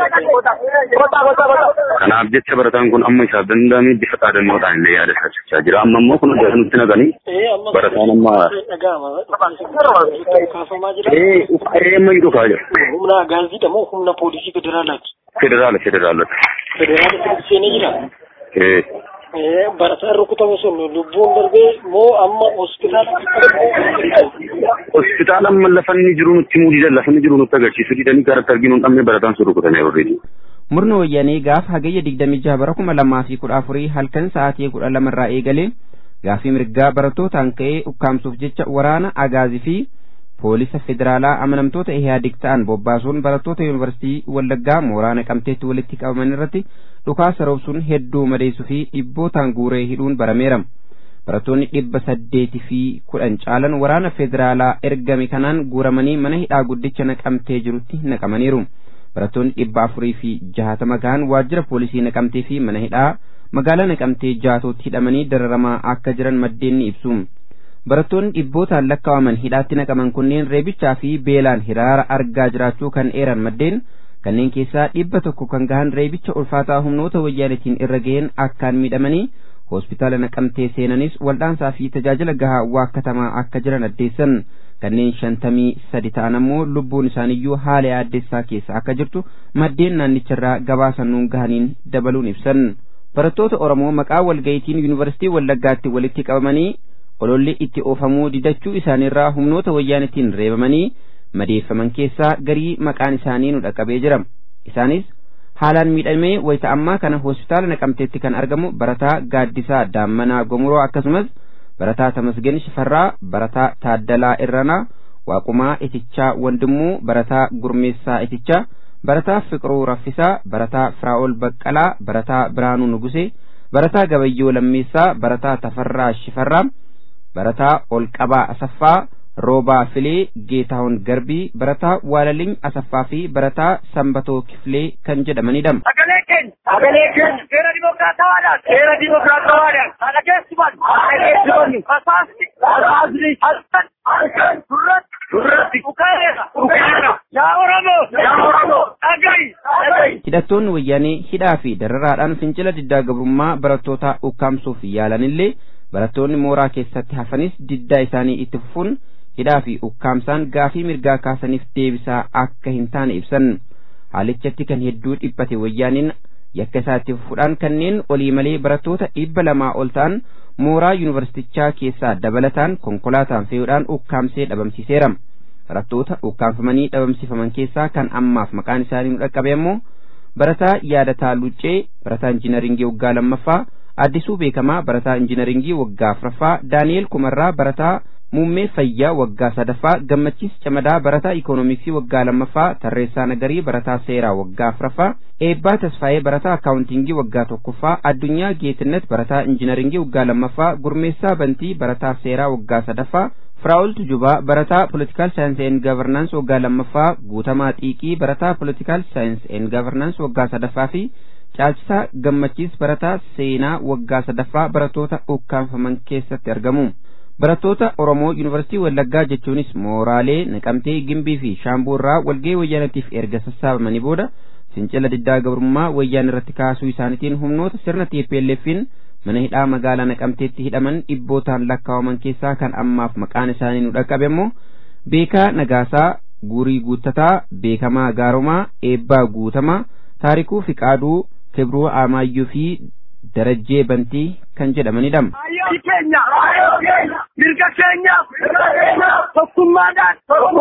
Kanaaf jecha barataan kun amma isaaf danda'ame bifa xaadannoodhaan illee yaada isaa jira. Amma immoo kun hojjetan nutti naqanii barataan amma ee amma hin dhukaa jira. Humna gaazidha moo humna poolisii federaalaati? Federaala federaalati. Federaala seenee jira. Ee. Barataan rukutame sun lubbuun darbee moo amma hospitaala? Hospitaala amma lafa inni jiru nutti muudii lafa inni jiru nutti agarsiisu didanii garatti arginu hin dhabne barataan sun rukutamee already. Murna wayyaanee gaaf hagayya digdamii jaha bara kuma lamaa fi kudha afurii halkan sa'aatii kudha lama irraa eegalee gaafii mirgaa barattootaan ka'ee ukkaamsuuf jecha waraana Agaazii fi poolisa federaalaa amanamtoota Ihaadig ta'an bobbaasuun barattoota yuunivarsiitii Wallaggaa mooraa Naqamteetti walitti qabaman irratti dhukaasa roobsuun hedduu madeessuu fi dhibbootaan guuree hidhuun barameera. Barattoonni dhibba saddeetii fi kudhan caalan waraana federaalaa ergame kanaan guuramanii mana hidhaa guddicha Naqamtee jirutti naqamaniiru. Barattoonni dhibba afurii fi jahatama gahan waajjira poolisii Naqamtee fi mana hidhaa magaalaa Naqamtee jaatootti hidhamanii dararamaa akka jiran maddeen ni ibsu. Barattoonni dhibbootaan lakkaa'aman hidhaatti naqaman kunneen reebichaa fi beelaan hiraara argaa jiraachuu kan eeran maddeen kanneen keessaa dhibba tokko kan gahan reebicha ulfaataa humnoota wayyaanitiin irra ga'een akkaan miidhamanii hospitaala Naqamtee seenanis waldhaansaa fi tajaajila gahaa waakkatamaa akka jiran addeessan. Kanneen shantamii sadi ta'an ammoo lubbuun isaaniyyuu haala yaaddeessaa keessa akka jirtu maddeen naannicharraa gabaasannuun gahaniin dabaluun ibsan. Barattoota Oromoo maqaa walga'iitiin yuunivarsiitii Wallaggaatti walitti qabamanii ololli itti oofamuu didachuu isaaniirraa humnoota wayyaanitiin reebamanii madeeffaman keessaa garii maqaan isaanii nu dhaqqabee jira. Isaanis haalaan miidhamee wayita ammaa kana hospitaala Naqamteetti kan argamu barataa Gaaddisaa Daammanaa Gomuroo akkasumas barataa Tamasgen Shifarraa, barataa Taaddalaa Irranaa, Waaqumaa Itichaa Wandimuu, barataa Gurmeessaa Itichaa, barataa Fiqiruu Raffisaa, barataa Firaa'ol Baqqalaa, barataa Biraanuu Nugusee, barataa Gabayyoo Lammeessaa, barataa Tafarraa Shifarraa, barataa Olqabaa Asaffaa, Roobaa Filee, Geetaawun Garbii, barataa Waalaliny Asaffaa fi barataa Sambatoo Kifilee kan jedhamanidha. Sagalee keenya sagalee keenya seera dimokiraatawaadhaan seera dimokiraatawaadhaan haala keessumaan haala keessumaan fasaasti fasaasni halkan halkan durratti durratti ukaeera ukaeera yaa Oromoo yaa Oromoo dhaga'i dhaga'i. Hidhattoonni wayyaanee hidhaa fi dararaadhaan fincila diddaa gabrummaa barattootaa ukkaamsuuf yaalanillee barattoonni mooraa keessatti hafanis diddaa isaanii itti fufuun hidhaa fi ukkaamsaan gaafii mirgaa kaasaniif deebisaa akka hin taane ibsan. Haalichatti kan hedduu dhiphate wayyaaniin yakka isaatti fufuudhaan kanneen olii malee barattoota dhibba lamaa ol ta'an mooraa yuunivarsiitichaa keessaa dabalataan konkolaataan fe'uudhaan ukkaamsee dhabamsiiseera. Barattoota ukkaamfamanii dhabamsiifaman keessaa kan ammaaf maqaan isaanii nu dhaqqabe immoo barataa Yaadataa Luccee, barataa injiinaringii waggaa lammaffaa, Addisuu Beekamaa, barataa injiinaringii waggaa afuraffaa, Daani'el Kumarraa, barataa muummee fayyaa waggaa sadaffaa gammachiis camadaa barataa ikoonomiksii waggaa lammaffaa tarreessaa nagarii barataa seeraa waggaa afuraffaa eebbaa tasfaayee barataa akaawuntingii waggaa tokkoffaa addunyaa geetinnet barataa injiinaringii waggaa lammaffaa gurmeessaa bantii barataa seeraa waggaa sadaffaa firaa'ol tujubaa barataa politikaal saayinsii en gavarnaans waggaa lammaffaa guutamaa xiiqii barataa politikaal saayinsii en gavarnaans waggaa sadaffaa fi caalchisaa gammachiis barataa seenaa waggaa sadaffaa baratoota ukkaanfaman keessatti argamu. Barattoota Oromoo Yuunivarsiitii Wallaggaa jechuunis Mooraalee, Naqamtee, Gimbii fi Shaambuurraa walgahii wayyaanatiif erga sassaabamanii booda fincila diddaa gabrummaa wayyaan irratti kaasuu isaaniitiin humnoota sirna T P L F'n mana hidhaa magaalaa Naqamteetti hidhaman dhibbootaan lakkaawaman keessaa kan ammaaf maqaan isaanii nu dhaqqabe immoo Beekaa Nagaasaa, Guurii Guuttataa, Beekamaa Gaaromaa, Eebbaa Guutamaa, Taarikuu Fiqaaduu, Kibruu Amaayyuu fi Darajjee Bantii kan jedhamanidha. Keenya mirga keenya tokkummaadhaan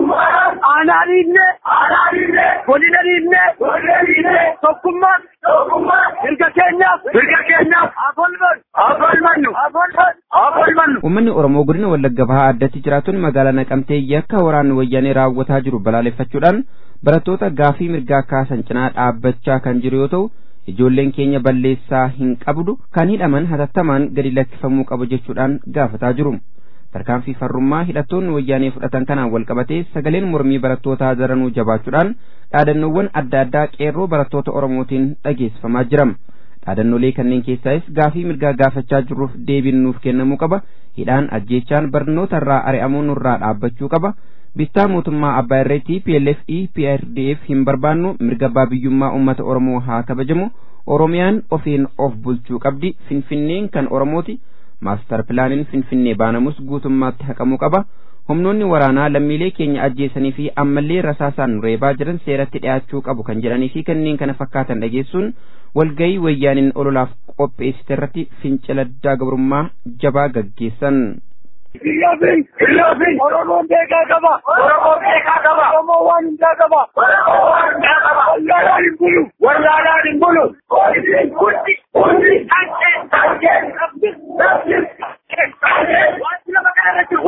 aanaaniinne godinaniinne tokkummaan mirga keenyaaf mirga keenyaaf afolmannu afolmannu. Uummanni Oromoo godina Wallagga Bahaa addatti jiraatonni magaalaa Naqamtee yakka waraanni wayyaanee raawwataa jiru balaaleffachuudhaan barattoota gaafii mirgaa kaasan cinaa dhaabbachaa kan jiru yoo ta'u ijoolleen keenya balleessaa hin qabdu kan hidhaman hatattamaan gadi lakkifamuu qabu jechuudhaan gaafataa jiru. Tarkaanfii farrummaa hidhattoonni wayyaanee fudhatan kanaan wal qabatee sagaleen mormii barattootaa daranuu jabaachuudhaan dhaadannoowwan adda addaa qeerroo barattoota Oromootiin dhageessifamaa jira. Dhaadannolee kanneen keessaas gaafii mirgaa gaafachaa jirruuf deebiin nuuf kennamuu qaba. Hidhaan ajjeechaan barnoota irraa ari'amuu nurraa dhaabbachuu qaba. Bittaa mootummaa abbaa irree T P L F E P R D F hin barbaannu mirga abbaa biyyummaa uummata Oromoo haa kabajamu. Oromiyaan ofiin of bulchuu qabdi. Finfinneen kan Oromooti. Maastar pilaaniin Finfinnee baanamus guutummaatti haqamuu qaba. Humnoonni waraanaa lammiilee keenya ajjeesanii fi ammallee rasaasaan reebaa jiran seeratti dhiyaachuu qabu kan jedhanii fi kanneen kana fakkaatan dhageessuun walgahii wayyaaniin ololaaf qopheessite irratti fincila diddaa gabrummaa jabaa gaggeessan. Iyyaafin iyyaafin Oromoon beekaa qaba. Oromoon beekaa qaba. Oromoo waan hundaa qaba. Oromoo waan hundaa qaba. Wallaalaan hin bulu. Wallaalaan hin bulu. Hundi hundi tankee tankee rabbi rabbi tankee wanti lama kana irratti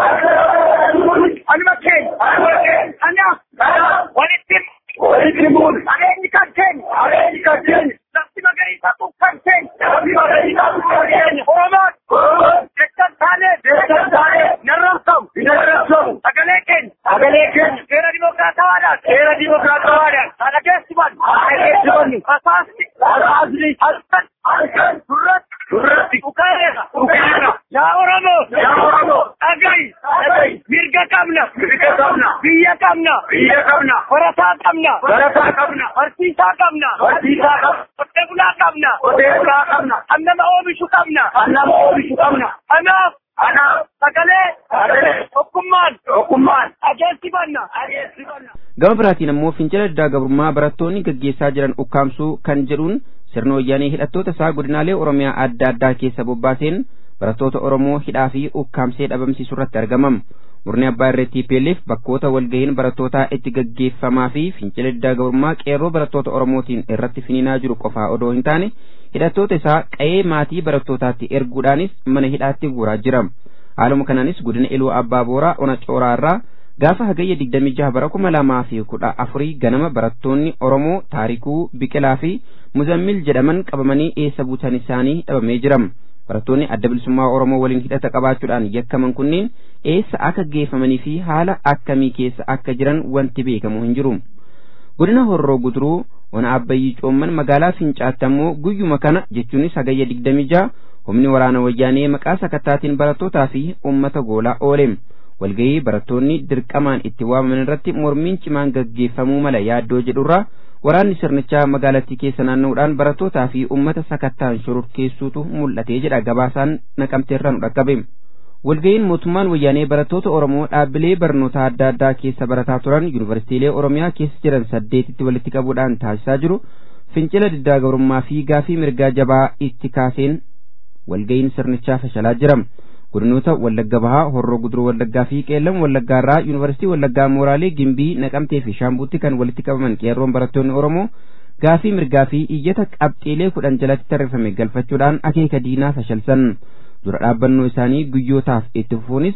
hundi anuma keenya anuma keenya kanaaf kanaaf walitti walitti buun aleenyi kan keenya aleenyi kan keenya lafti magariisa kun kan keenya lafti magariisa kun kan keenya Oromoon Oromoon jechaan taanee jechaan taanee narraabsamu narraabsamu sagalee keenya sagalee keenya seera dimokiraatawaadhaan seera dimokiraatawaadhaan haala keessumaan haala keessumaan rasaasni rasaasni halkan halkan durratti durratti ukaeera ukaeera yaa Oromoo yaa Oromoo dhagahi dhagahi mirga qabna mirga qabna biyya qabna biyya qabna barataa qabna barataa qabna barsiisaa qabna barsiisaa qabna qotee bulaa qabna qotee bulaa qabna kan nama oomishu qabna kan nama oomishu qabna kanaaf kanaaf sagalee sagalee tokkummaan tokkummaan adeemsifanna adeemsifanna. Gama biraatiin ammoo fincila diddaa gabrummaa barattoonni gaggeessaa jiran ukkaamsuu kan jedhuun sirna wayyaanee hidhattoota isaa godinaalee Oromiyaa adda addaa keessa bobbaaseen barattoota Oromoo hidhaa fi ukkaamsee dhabamsiisuu irratti argamam. Murni abbaa irree T P L F bakkoota walgahiin barattootaa itti gaggeeffamaa fi fincila diddaa gabrummaa qeerroo barattoota Oromootiin irratti finiinaa jiru qofaa odoo hin taane hidhattoota isaa qa'ee maatii barattootaatti erguudhaanis mana hidhaatti guuraa jira. Haaluma kanaanis godina Iluu Abbaa Booraa Ona Cooraa irraa gaafa hagayya digdamii jaha bara kuma lamaa fi kudha afurii ganama barattoonni Oromoo Taarikuu Biqilaa fi Muzammil jedhaman qabamanii eessa buutan isaanii dhabamee jira. Barattoonni adda bilisummaa Oromoo waliin hidhata qabaachuudhaan yakkaman kunneen eessa akka geeffamanii fi haala akkamii keessa akka jiran wanti beekamu hin jiru. Godina Horroo Guduruu Ona Abbayyii Coomman magaalaa Fincaatti ammoo guyyuma kana jechuunis hagayya digdamii jaha humni waraana wayyaanee maqaa sakattaatiin barattootaa fi uummata goolaa oole. Walgahii barattoonni dirqamaan itti waamaman irratti mormiin cimaan gaggeeffamuu mala yaaddoo jedhurraa waraanni sirnichaa magaalattii keessa naanna'uudhaan barattootaa fi uummata sakattaan shororkeessuutu mul'atee jedha gabaasaan Naqamteerraa nu dhaqqabe. Walgahiin mootummaan wayyaanee barattoota Oromoo dhaabbilee barnoota adda addaa keessa barataa turan yuunivarsiitiilee Oromiyaa keessa jiran saddeetitti walitti qabuudhaan taasisaa jiru fincila diddaa gabrummaa fi gaafii mirgaa jabaa itti kaaseen walgahiin sirnichaa fashalaa jira. Godinoota Wallagga Bahaa, Horroo Guduruu Wallaggaa fi Qeellam Wallaggaa irraa yuunivarsiitii Wallaggaa Mooraalee Gimbii, Naqamtee fi Shaambuutti kan walitti qabaman qeerroon barattoonni Oromoo gaafii mirgaa fi iyyata qabxiilee kudhan jalatti tarreeffame galfachuudhaan akeeka diinaa fashalsan. Dura dhaabbannoo isaanii guyyootaaf itti fufuunis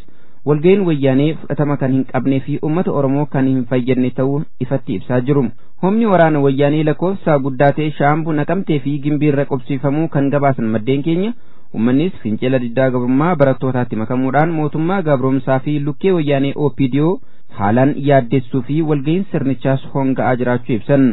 walga'iin wayyaanee fudhatama kan hin qabnee fi uummata Oromoo kan hin fayyadne ta'uu ifatti ibsaa jiru. Humni waraana wayyaanee lakkoofsa guddaa ta'e Shaambuu Naqamtee fi Gimbiirra qubsiifamuu kan gabaasan maddeen keenya ummannis fincila diddaa gabrummaa barattootaatti makamuudhaan mootummaa gabromsaa fi lukkee wayyaanee O P D O haalaan yaaddessuu fi walga'iin sirnichaas honga'aa jiraachuu ibsan.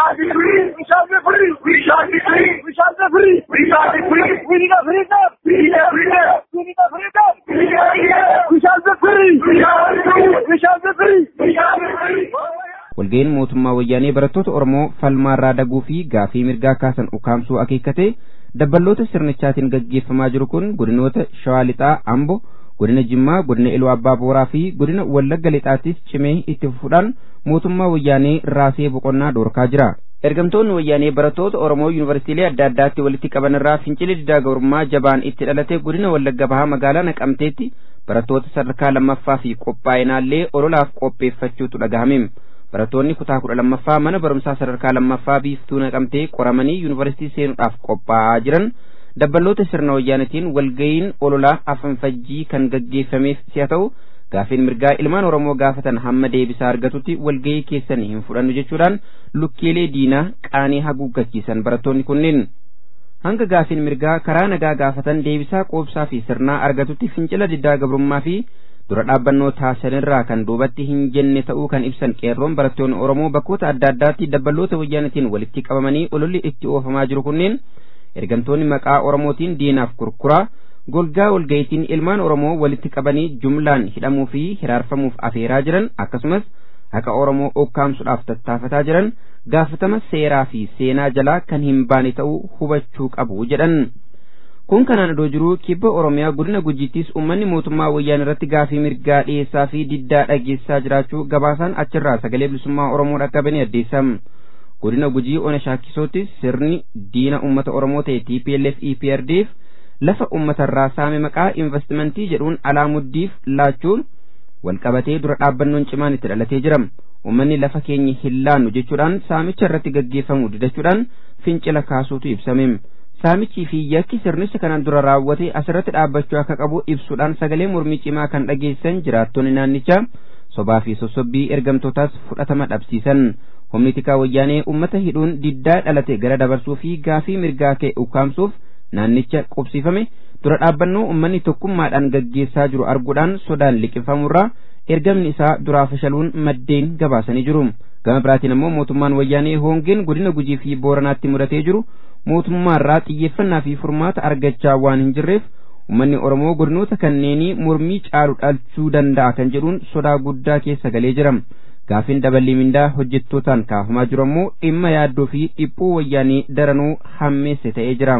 Walga'iin mootummaa wayyaanee barattoota Oromoo falmaarraa daguu fi gaafii mirgaa kaasan ukkaamsuu akeekkate dabballoota sirnichaatiin gaggeeffamaa jiru kun godinoota Shawaa Lixaa, Amboo, godina Jimmaa, godina Iluu Abbaa Booraa fi godina Wallagga Lixaattis cimee itti fufuudhaan mootummaa wayyaanee raasee boqonnaa dhoorkaa jira. Ergamtoonni wayyaanee barattoota Oromoo yuunivarsiitiilee adda addaatti walitti qaban irraa fincila diddaa gabrummaa jabaan itti dhalate godina Wallagga Bahaa magaalaa Naqamteetti barattoota sadarkaa lammaffaa fi qophaa'inaallee ololaaf qopheeffachuutu dhagahame. Barattoonni kutaa kudha lammaffaa mana barumsaa sadarkaa lammaffaa biiftuu Naqamtee qoramanii yuunivarsiitii seenuudhaaf qophaa'aa jiran dabballoota sirna wayyaanetiin walga'iin ololaa afanfajjii kan gaggeeffameef si'a ta'u gaafiin mirgaa ilmaan Oromoo gaafatan hamma deebisaa argatutti walga'ii keessan hin fudhannu jechuudhaan lukkeelee diinaa qaanii haguuggachiisan barattoonni kunneen hanga gaafiin mirgaa karaa nagaa gaafatan deebisaa qoobsaa fi sirnaa argatutti fincila diddaa gabrummaa fi dura dhaabbannoo taasisanirraa kan duubatti hin jenne ta'uu kan ibsan qeerroon barattoonni Oromoo bakkoota adda addaatti dabballoota wayyaanetiin walitti qabamanii ololli itti oofamaa jiru kunneen ergamtoonni maqaa Oromootiin diinaaf kurkuraa golgaa walga'iitiin ilmaan Oromoo walitti qabanii jumlaan hidhamuu fi hiraarfamuuf afeeraa jiran akkasumas haqa Oromoo okkaamsuudhaaf tattaafataa jiran gaafatama seeraa fi seenaa jalaa kan hin baane ta'uu hubachuu qabu jedhan. Kun kanaan iddoo jiru kibba Oromiyaa godina Gujiittis uummanni mootummaa wayyaanee irratti gaafii mirgaa dhiyeessaa fi diddaa dhageessaa jiraachuu gabaasaan achirraa sagalee bilisummaa Oromoo dhaqqabanii addeessam. Godina Gujii Ona Shaakkisoottis sirni diina uummata Oromoo ta'e T P L F E P R D F lafa uummatarraa saame maqaa investimentii jedhuun alaamuddiif laachuun walqabatee dura dhaabbannoon cimaan itti dhalatee jira. Uummanni lafa keenya hin laannu jechuudhaan saamicha irratti gaggeeffamu didachuudhaan fincila kaasuutu ibsame. Saamichii fi yakki sirnicha kanaan dura raawwate asirratti dhaabbachuu akka qabu ibsuudhaan sagalee mormii cimaa kan dhageessan jiraattonni naannichaa sobaa fi sossobbii ergamtootaas fudhatama dhabsiisan. Humni tikaa wayyaanee uummata hidhuun diddaa dhalate gara dabarsuu fi gaafii mirgaa ka'e ukkaamsuuf naannicha qubsiifame dura dhaabbannoo uummanni tokkummaadhaan gaggeessaa jiru arguudhaan sodaan liqimfamurraa ergamni isaa duraa fashaluun maddeen gabaasanii jiru. Gama biraatiin immoo mootummaan wayyaanee hoongeen godina Gujii fi Booranaatti mudatee jiru mootummaarraa xiyyeeffannaa fi furmaata argachaa waan hin jirreef uummanni Oromoo godinoota kanneenii mormii caalu dhalchuu danda'a kan jedhuun sodaa guddaa keessa galee jira. Gaafiin daballii mindaa hojjettootaan kaafamaa jiru ammoo dhimma yaaddoo fi dhiphuu wayyaanee daranuu hammeesse ta'ee jira.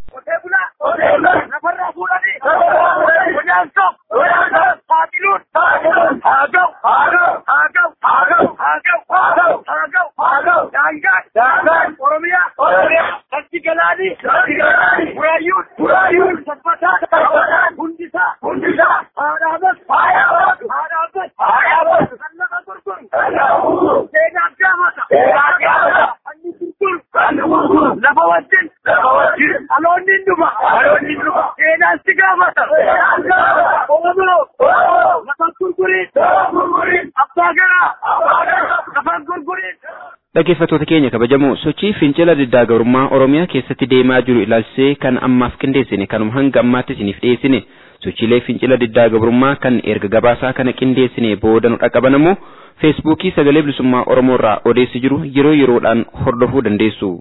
Nafarraa fuudhanii godaanso saaxiluun haaga'u haaga'u haaga'u haaga'u haaga'u haaga'u daangaan daangaan Oromiyaa Dachii Galaanii Buraayyuun Buraayyuun Sabbataan Sabbataan Hundisaa Hundisaa Haadhaabas Haadhaabas Haadhaabas Haadhaabas kan lafa gurguru seenaaf gaafata seenaaf gaafata anni gurguru anni gurguru lafa wajjin lafa wajjin aloonni hin dhuma aloonni hin dhuma seenaan si gaafata seenaan gaafata Oromoo lafa gurguriin lafa gurguriin abbaa garaa abbaa garaa lafa gurguriin. Dhaggeeffattoota keenya kabajamoo sochii fincila diddaa gabrummaa Oromiyaa keessatti deemaa jiru ilaalchisee kan ammaaf qindeessine kanuma hanga ammaatti isiniif dhiyeessine sochiilee fincila diddaa gabrummaa kan erga gabaasaa kana qindeessine booda nu dhaqqaban ammoo feesbuukii sagalee bilisummaa Oromoo irraa odeessi jiru yeroo yeroodhaan hordofuu dandeessu.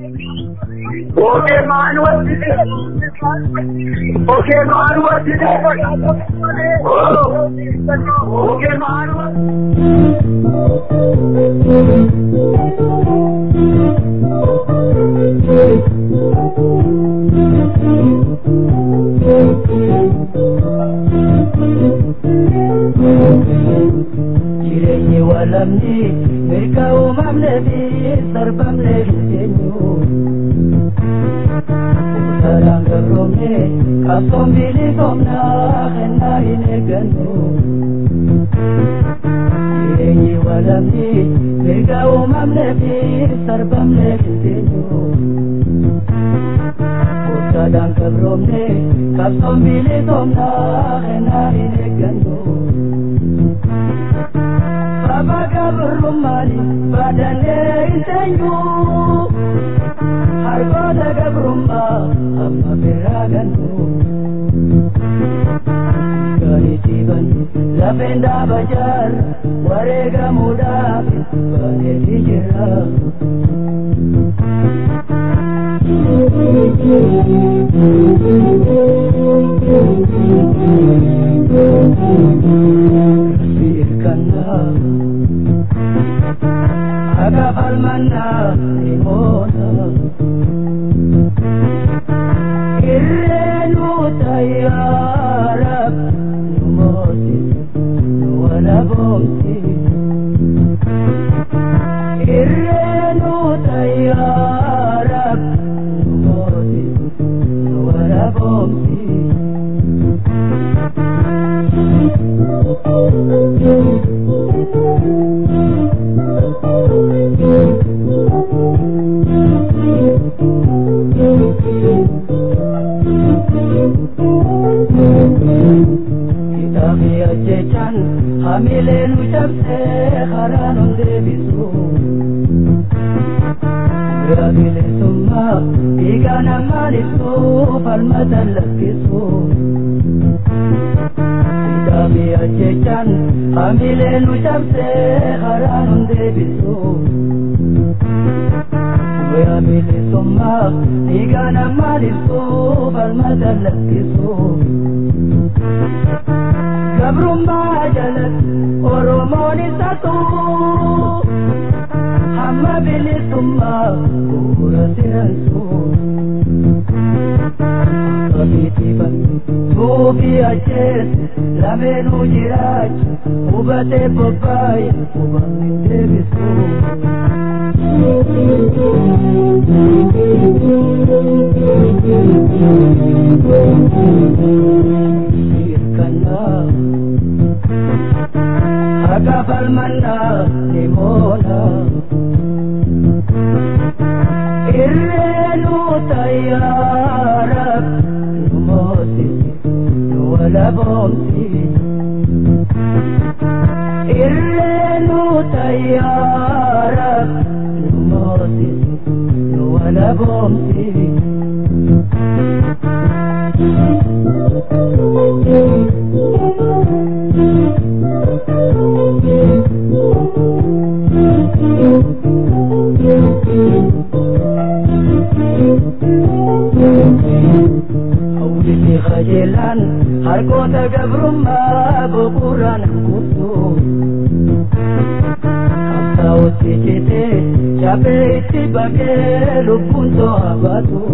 Okay, man, what's it? Okay, man, what's it? Okay, man, Jireenyi walamni mirga uumamne fi sarbamne eenyu Sarang garomne kasom bilisomna khenna hin eeggannu Jireenyi walamni mirga uumamne fi sarbamne eenyu Sarang garomne kasom bilisomna khenna hin eeggannu Abaga berumali badane intenyu Hargoda gabrumba amma beraganu Kani tiban lapenda bajar warega muda bane dijera Firkanna Aga falmanna limona Irrenu tayyarab Numosis nuwala bomsi Irrenu tayyarab Numosis nuwala bomsi Kitabi ajechan hamilenu jabse haranun debisu Rabile summa igana manisu falmatan lakisu Kitabi ajechan hamilenu jabse haranun debisu Rabile summa igana manisu falmatan lakisu Gabrumba jalat oromoni satu Hamma bilisumma ura siransu Kabitiban Sufi aches lamenu jiraj Ubate popay ubamin debisu Irkanna Aga falmanna limona Irrenu tayyarab Numosis nuwala bomsi Irrenu tayyarab Numosis nuwala bomsi Awli khajelan harkota gabrumma bukuran kutu Kamtawti jite chape iti bage lubunto abatu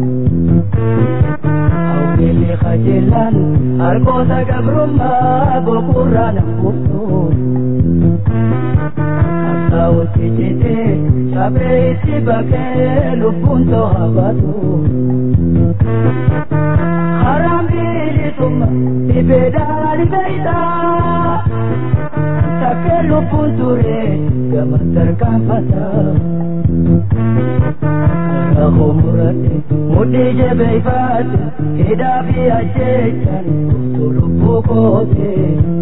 Awli khajelan harkota gabrumma bukuran kutu Kamtawti jite chape iti bage lubunto abatu Haram bilisumma ibedali baita Takelu punture gamantar kampata Karaho murate mudi jebeifat Hidabi ajechan tulupu kote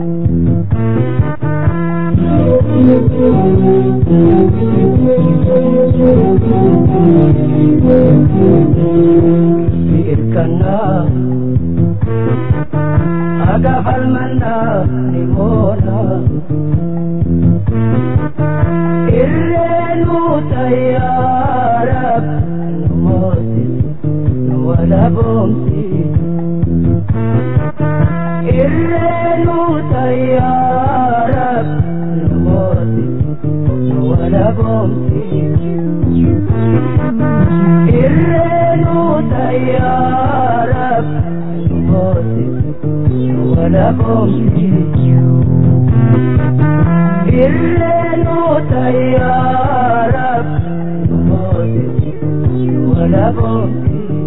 Irkanna Aga falmanna limona Irrenu tayyarab moosisu nu wala boomsisu irreenu tayyaarab nu moosisu nu wala boomsisu irreenu tayyaarab nu moosisu nu wala boomsisu irreenu tayyaarab nu moosisu nu wala boomsisu.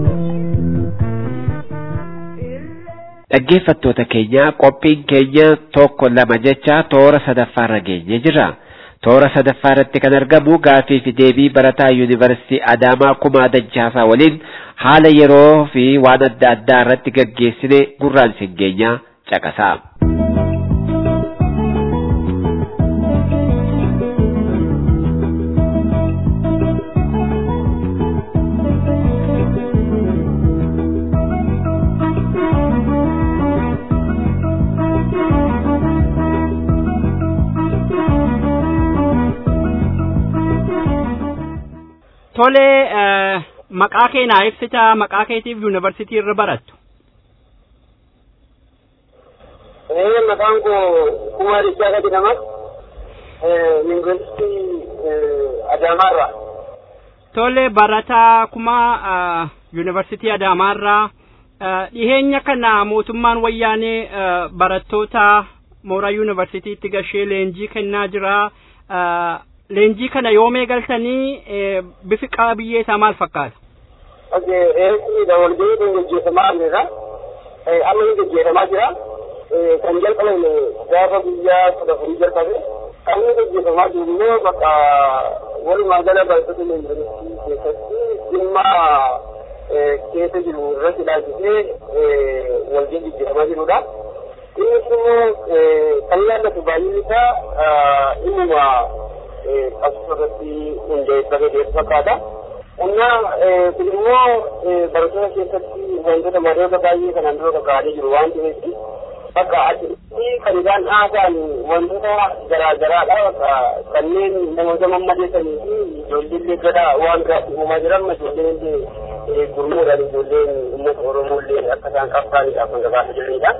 Dhaggeeffattoota keenya qophiin keenya tokko lama jecha toora sadaffaarra geenye jira. Toora sadaffaa irratti kan argamu gaafii fi deebii barataa yuunivarsiitii Adaamaa Kumaa Dachaasaa waliin haala yeroo fi waan adda addaa irratti gaggeessine gurraan isin geenya caqasaa. Tole maqaa kee naa ibsita maqaa keetiif yuunivarsiitii irra barattu. Eh maqaan koo Kumaa Dachaasaa jedhama. Yuunivarsiitii Adaamaarraa. Tole barataa Kumaa yuunivarsiitii Adaamaarraa dhiheenya kana mootummaan wayyaanee barattoota mooraa yuunivarsiitiitti gashee leenjii kennaa jira. Leenjii kana yoom eegaltanii bifi qabiyyee isaa maal fakkaata? Okay, eh da walgahii kun gaggeeffamaa jira. Amma inni gaggeeffamaa jira. Kan jalqabame gaafa guyyaa kudha afurii jalqabe. Kan inni gaggeeffamaa jiru immoo bakka walumaa gala barattoota yuunivarsiitii keessatti dhimma keessa jiru irratti ilaalchisee walgahii gaggeeffamaa jirudha. Innis immoo kan ilaallatu baay'een isaa dhimma asirratti hundeeffame deemu fakkaata. Innaa kun immoo barattoota keessatti wantoota madoota baay'ee kanaan dura kaka'anii jiru waan ta'eef bakka achitti kan isaan haasa'an wantoota garaa garaadha. Bakka kanneen namoota mammadeessanii fi ijoollee gada waan gaarii uumaa jiran ijoolleen gurmuudhaan ijoolleen uummata Oromooillee akka isaan qabsaa'aniidhaaf kan gabaasa jiranidha.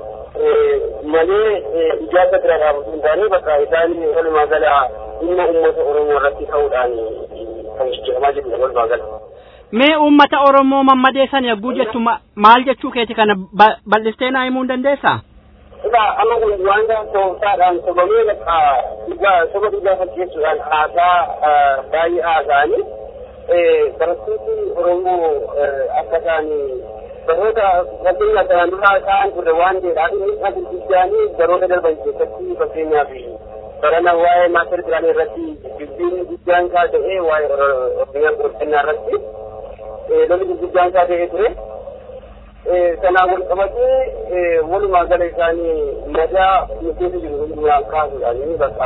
Malee ijaarsa bira dhaabatu hin taane bakka isaan walumaa gala dhimma uummata Oromoo irratti ta'uudhaan kan jijjiiramaa jirudha walumaa gala. Mee uummata Oromoo mammadeessan yagguu jettu maal jechuu keeti kana bal'iftee naa himuu hin dandeessaa? Egaa amma kun wanta tooftaadhaan sobamee bakka soba dhugaa fakkeessuudhaan haasaa baay'ee haasa'anii barattoonni Oromoo akka isaanii baroota fakkeenyaaf kanaan duraa ta'an turre waan ta'eedhaaf inni asii guddaanii baroota darban keessatti fakkeenyaaf barana waa'ee maaster pilaanii irratti dubbiin guddaan isaa ta'ee waa'ee Oromiyaa qulqullina irratti lolli guddaan isaa ta'ee ture. Kanaan wal qabatee walumaa gala isaanii madaa keessa jiru hundumaa kaasuudhaan bakka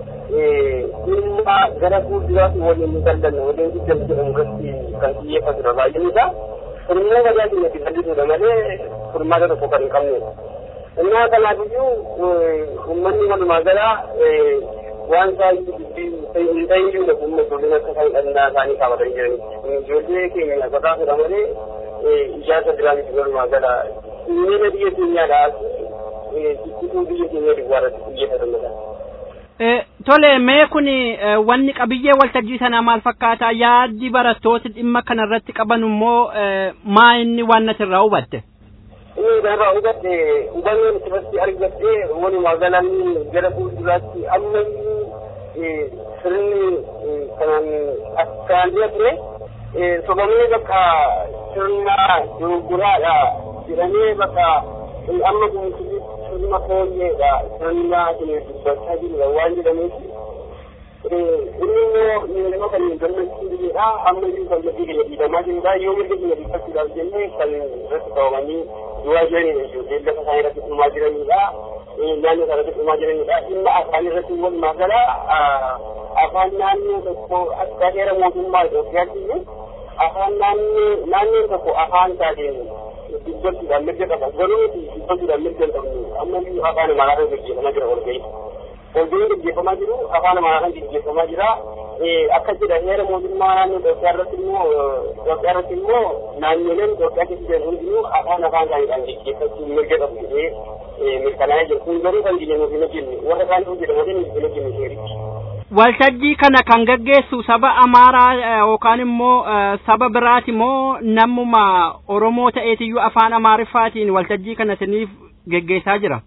dhimma gara fuulduraatti waliin hin dallanne waliin guddan jedhamu irratti kan xiyyeeffatudha baay'een isaa. Kun immoo madaa keenya itti bal'isuudha malee furmaata tokko kan hin qabnedha. Innaa kanaafiyyuu uummanni walumaa gala waan isaanii hin ta'iyyuu dhuma ijoolleen akka isaan dhannaa isaanii qabatanii jiranitti. Ijoollee keenya baqaasuudha malee ijaarsa biraanitti walumaa gala miila biyya keenyaadhaaf ittisuu biyya keenya duwwaarratti xiyyeeffatamedha. Tole mee kun wanni qabiyyee waltajjii sanaa maal fakkaata? Yaaddi barattooti dhimma kanarratti qaban immoo maa inni waan asirraa hubatte? Inni irraa hubatte hubannoon asirratti argatte walumaa galanni gara fuulduraatti ammayyuu sirni kanaan akkaan dura ture sobamee bakka sirna dogogguraadha jedhamee bakka amma kun sirna foolleedha sirna dubbachaa jirudha waan jedhameef inni immoo nama kan gammachiisudha ammayyuu kan gatii keenya dhiibamaa jirudha yoo mirga keenya dhiibbachuudhaaf jennee kan irratti qabamanii du'aa jiranidha ijoolleen lafa isaanii irratti dhumaa jiranidha naannoo isaa irratti dhumaa jiranidha dhimma afaan irratti walumaa gala afaan naannoo tokko akka heera mootummaa Itoophiyaatti afaan naannoo tokko afaan isaatiin dubbachuudhaan mirga qaba garuu dubbachuudhaan mirga hin qabnu ammayyuu afaan amaaraa gaggeeffamaa jira walgahii walgahii gaggeeffamaa jiru afaan amaaraa gaggeeffamaa jira akka jedha heera mootummaa naannoo Itoophiyaa irratti immoo Itoophiyaa irratti immoo naannoleen Itoophiyaa keessa jiran hundinuu afaan afaan isaaniidhaan gaggeeffachuu mirga qabu jedhee mirkanaa'ee jiru. Kun garuu kan jedhamuuf hin hojjenne warra kaan jedhamuuf hin hojjenne seerichi. Waltajjii kana kan gaggeessu saba Amaaraa yookaan immoo saba biraati moo namuma Oromoo ta'eetiyyuu afaan Amaariffaatiin waltajjii kana isiniif gaggeessaa jira?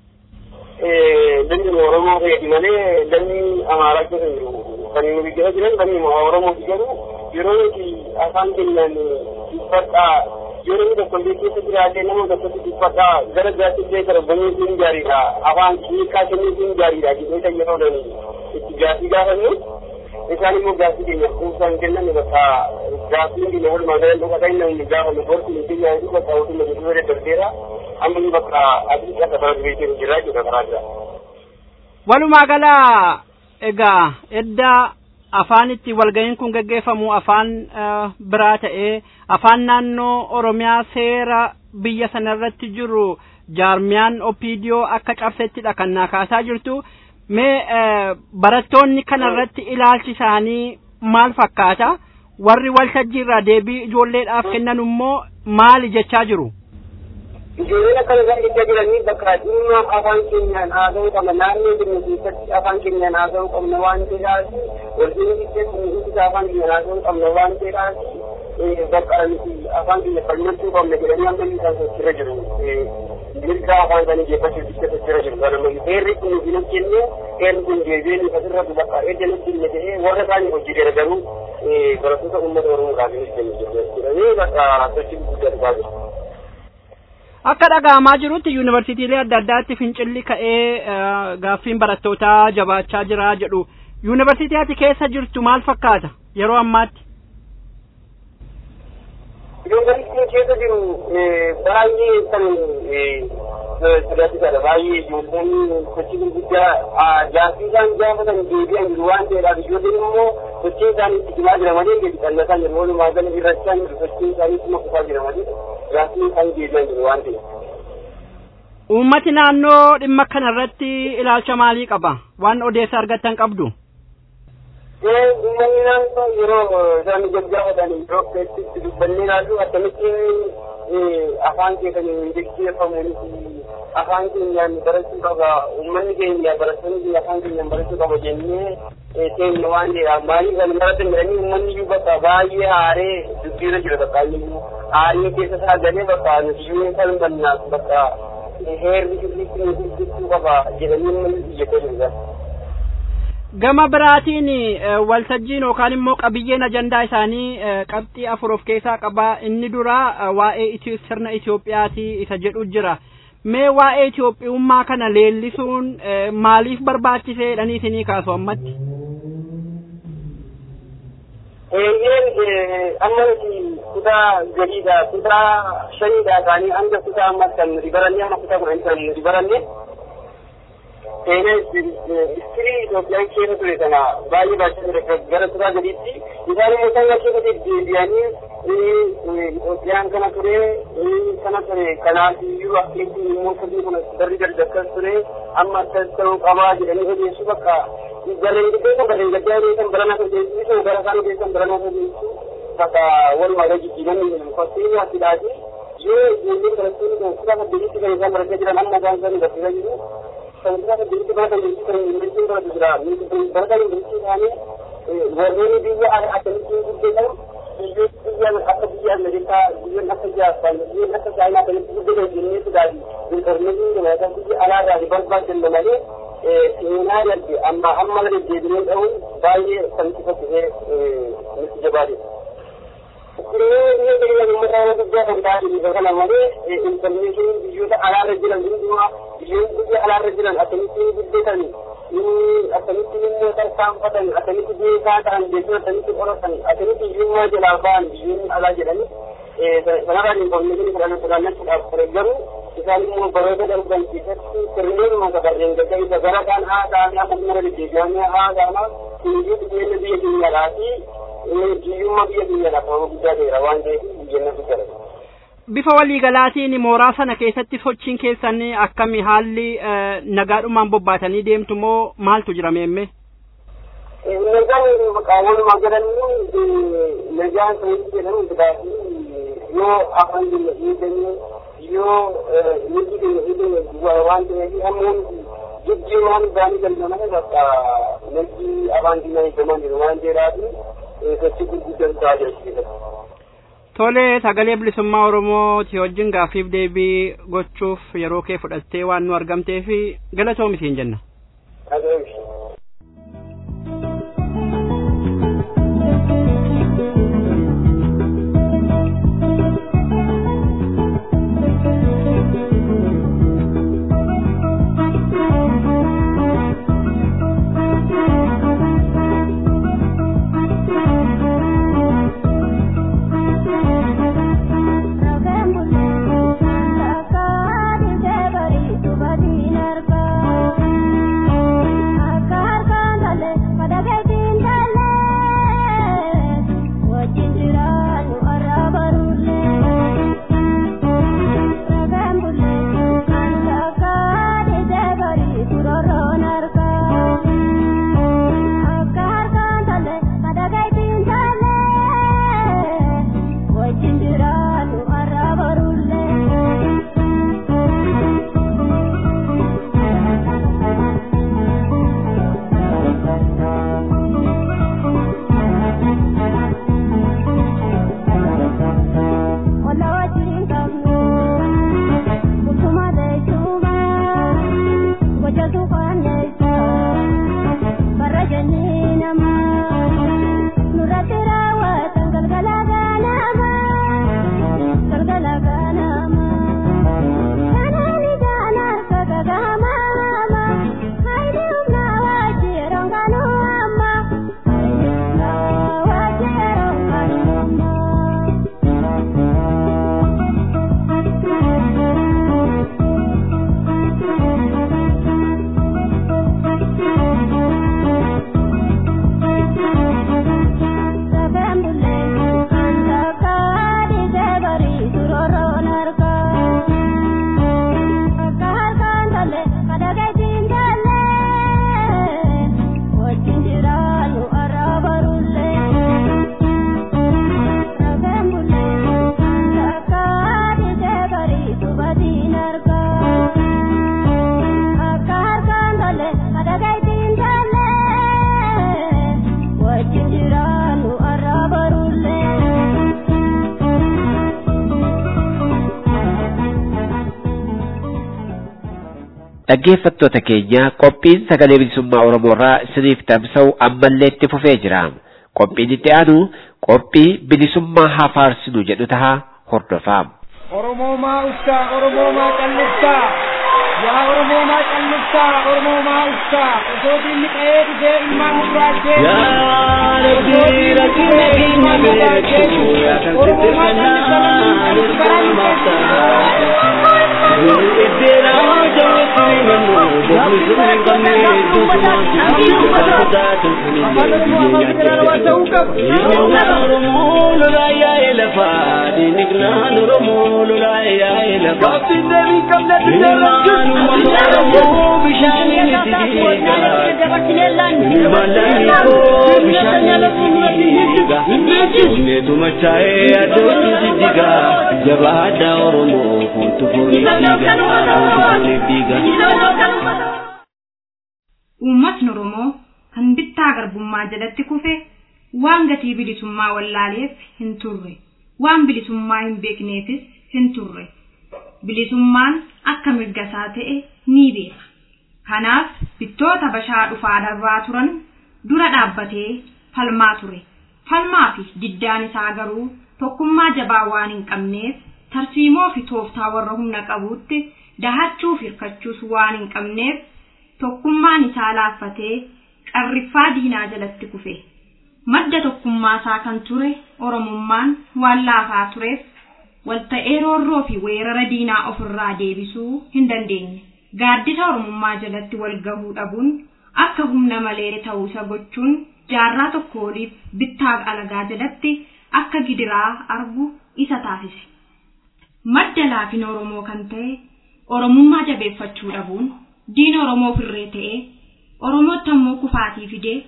Danni Oromoo ta'eeti malee danni Amaaraa keessa jiru. Kan nu biyya jiran danni Oromoo jiru yeroo nuti afaan keenyaan dubbadhaa yeroo nuti tokkollee keessa jiraatee nama tokkotti dubbadhaa gara gaazexee darbanii siin gaariidha afaan hiikaa kennuu siin gaariidha jedhee yeroo dhani itti gaafii gaafannu isaan immoo gaafii keenya kuusaan kennan bakka gaafii keenya walumaa galan dhufata inni namni gaafannu borsi nuti yaa'u bakka utuma jedhu darbeera amma bakka adii akka bara dubeetiin jira jedha karaa jira. Walumaa gala egaa edda afaanitti walga'iin kun gaggeeffamu afaan biraa ta'ee afaan naannoo Oromiyaa seera biyya sanarratti jiru jaarmiyaan Opiidiyoo akka cabsettidha kan naa kaasaa jirtu. Mee barattoonni kanarratti ilaalchi isaanii maal fakkaata? Warri waltajjii irraa deebii ijoolleedhaaf kennan immoo maali jechaa jiru? Ijoolleen akkana jechaa jiranii bakka dhimma afaan keenyaan haasa'uu qabna naannoo jirru keessatti afaan keenyaan haasa'uu qabna waan ta'eef waltajjii keessatti nuti afaan keenyaan haasa'uu qabna waan ta'eef bakka nuti afaan keenya falmachuu qabna jedhanii amma isaan sochirra jiru. Mirga afaan isaanii jeeffachuu itti sochirra jiru. Kanama heerri kun nuti nuti kennee heerri kun deebiin asirratti bakka edda nuti kenne ta'ee warra isaanii hojii garagaru barattoota uummata Oromoo kaasee jedhanii bakka sochii guddaa dhufaa jiru. Akka dhaga'amaa jirutti yuunivarsiitiilee adda addaatti fincilli ka'ee gaaffiin barattootaa jabaachaa jira jedhu. Yuunivarsiitii ati keessa jirtu maal fakkaata yeroo ammaatti? Yuunivarsiitiin keessa jiru baay'ee kan sodaachisaadha. Baay'ee ijoolleen sochii gurguddaa gaaffii isaan gaafatan deebi'an jiru waan ta'eedhaaf ijoolleen immoo sochii isaanii itti cimaa jira malee gadi qal'ataa jiru. Walumaa gala irrachaa jiru sochii isaanii ittuma kufaa jira malee gaaffii isaanii deebi'an jiru waan ta'eef. Uummati naannoo dhimma kanarratti ilaalcha maalii qaba? Waan odeessa argattan qabdu? Uummanni naannoo yeroo isaan gaggaafatan yeroo keessatti dubbannee ilaallu akkamitti afaan keessanii hin gaggeeffamuunis afaan keenyaan barachuu qaba uummanni keenya barattoonni keenya afaan keenyaan barachuu qaba jennee teenya waan jedhaaf maaliif kan baratan jedhanii uummanni iyyuu bakka baay'ee haaree dubbiirra jira bakka inni haarii keessa isaa galee bakka nuti iyyuu kan bannaaf bakka heerri sirriitti nu guddisuu qaba jedhanii uummanni iyyatee jiru. Gama biraatiin waltajjiin yookaan immoo qabiyyeen ajandaa isaanii qabxii afur of keessaa qaba. Inni dura waa'ee sirna Itoophiyaati isa jedhu jira. Mee waa'ee Itoophiyummaa kana leellisuun maaliif barbaachisee jedhanii isinii kaasu ammatti? Eeyyeen amma nuti kutaa gadiidha kutaa shaniidha isaanii hanga kutaa ammas kan nuti barannee amma kutaa kudhanii kan nuti barannee seenaa istirii Itoophiyaan keessa ture sana baay'ee baachaa ture gara kutaa gadiitti isaan immoo isaan keessatti deebi'anii Itoophiyaan kana ture kana ture kanaaf iyyuu akkasitti immoo sirni kun darri gadi akkas ture amma akkas ta'uu qabaa jedhanii odeessuu bakka gareen giddeessan gareen gaddaa odeessan barana odeessu gara isaan odeessan barana odeessu bakka walumaa gala jijjiiramni fakkeenyaaf filaati yoo ijoolleen barattoonni kun kutaa saddeetitti kan isaan barachaa jiran amma isaan isaanii barsiisaa jiru. Sementara diri mana diri kan diri kan juga diri berada di diri kami warna dia ada di diri kan dia dia apa dia mereka dia apa dia apa dia apa saya apa dia dia ini sudah di internet ini mereka dia ada dari berbagai dan mana seminar lagi amma amma dari diri tahu bayi santi seperti mesti jabari. Ini dia yang mereka juga kembali di sana mana informasi juga ada di dalam dua Jadi ala rajulan asaliti biddetan ini asaliti ini tersampaikan asaliti dia katakan dia asaliti orang asaliti jumlah jelaban jumlah ala jalan eh sekarang informasi ini kerana kerana sudah program kita mau berobat dan kita sering mengatakan yang kita bicarakan ada apa yang di dalamnya ada apa ini dia dia dia lagi ini jumlah dia dia apa bicara rawan dia jangan bicara. Bifa waliigalaatiin mooraa sana keessatti sochiin keessan akkami haalli nagaadhumaan bobbaatanii deemtu moo maaltu jira meemme? Nagaan walumaa galatti nagaan sanitti jedhamu bidaati yoo afaan keenya hiikanii yoo nuti keenya hiikanii waan ta'eef hammoon jijjiiraan isaanii galmana bakka nagdi afaan keenya hiikaman jiru waan jedhaafi sochii gurguddaan ta'aa jirti. Tole sagalee bilisummaa Oromooti wajjin gaaffiif deebii gochuuf yeroo kee fudhattee waan nu argamteef galatoomi siin jenna. Dhaggeeffattoota keenya qophiin sagalee bilisummaa Oromoorraa isiniif tamsa'u ammallee itti fufee jira. Qophiin itti aanu qophii bilisummaa haa faarsinu jedhu taha hordofaa. Oromoomaa uftaa, Oromoomaa qal'iftaa, yaa Oromoomaa qal'iftaa, Oromoomaa uftaa, osoo diinni qa'ee dhufee ilmaan muraasee. Yaa Rabbi rakkina keenya beeku, yaa kan sirriifanaa lubbuun maaftaa. Iddera jawwatni manu jawwatni kamne jawwatni Oromoo lolaya elafa dinigna Oromoo lolaya elafa dinni kamne dinni Oromoo bishani tidiga malani ko bishani tidiga ne tumachae adoni tidiga jabada Oromoo kuntufuni Uummatni Oromoo kan bittaa garbummaa jalatti kufe waan gatii bilisummaa wallaaleef hin turre, waan bilisummaa hin beekneefis hin turre. Bilisummaan akka mirgasaa ta'e ni beeka. Kanaaf bittoota bashaa dhufaa darbaa turan dura dhaabbatee falmaa ture. Falmaa fi diddaan isaa garuu tokkummaa jabaa waan hin qabneef tarsiimoo fi tooftaa warra humna qabuutti dahachuu fi hirkachuus waan hin qabneef tokkummaan isaa laaffatee qarriffaa diinaa jalatti kufe. Madda tokkummaa isaa kan ture Oromummaan waan laafaa tureef walta'ee roorroo fi weerara diinaa ofirraa deebisuu hin dandeenye. Gaaddisa Oromummaa jalatti wal gahuu dhabuun akka humna malee ta'uusa gochuun jaarraa tokko oliif bittaa alagaa jalatti akka gidiraa argu isa taasise. Madda laafina Oromoo kan ta'e Oromummaa jabeeffachuu dhabuun diina Oromoo firree ta'e Oromootti ammoo kufaatii fidee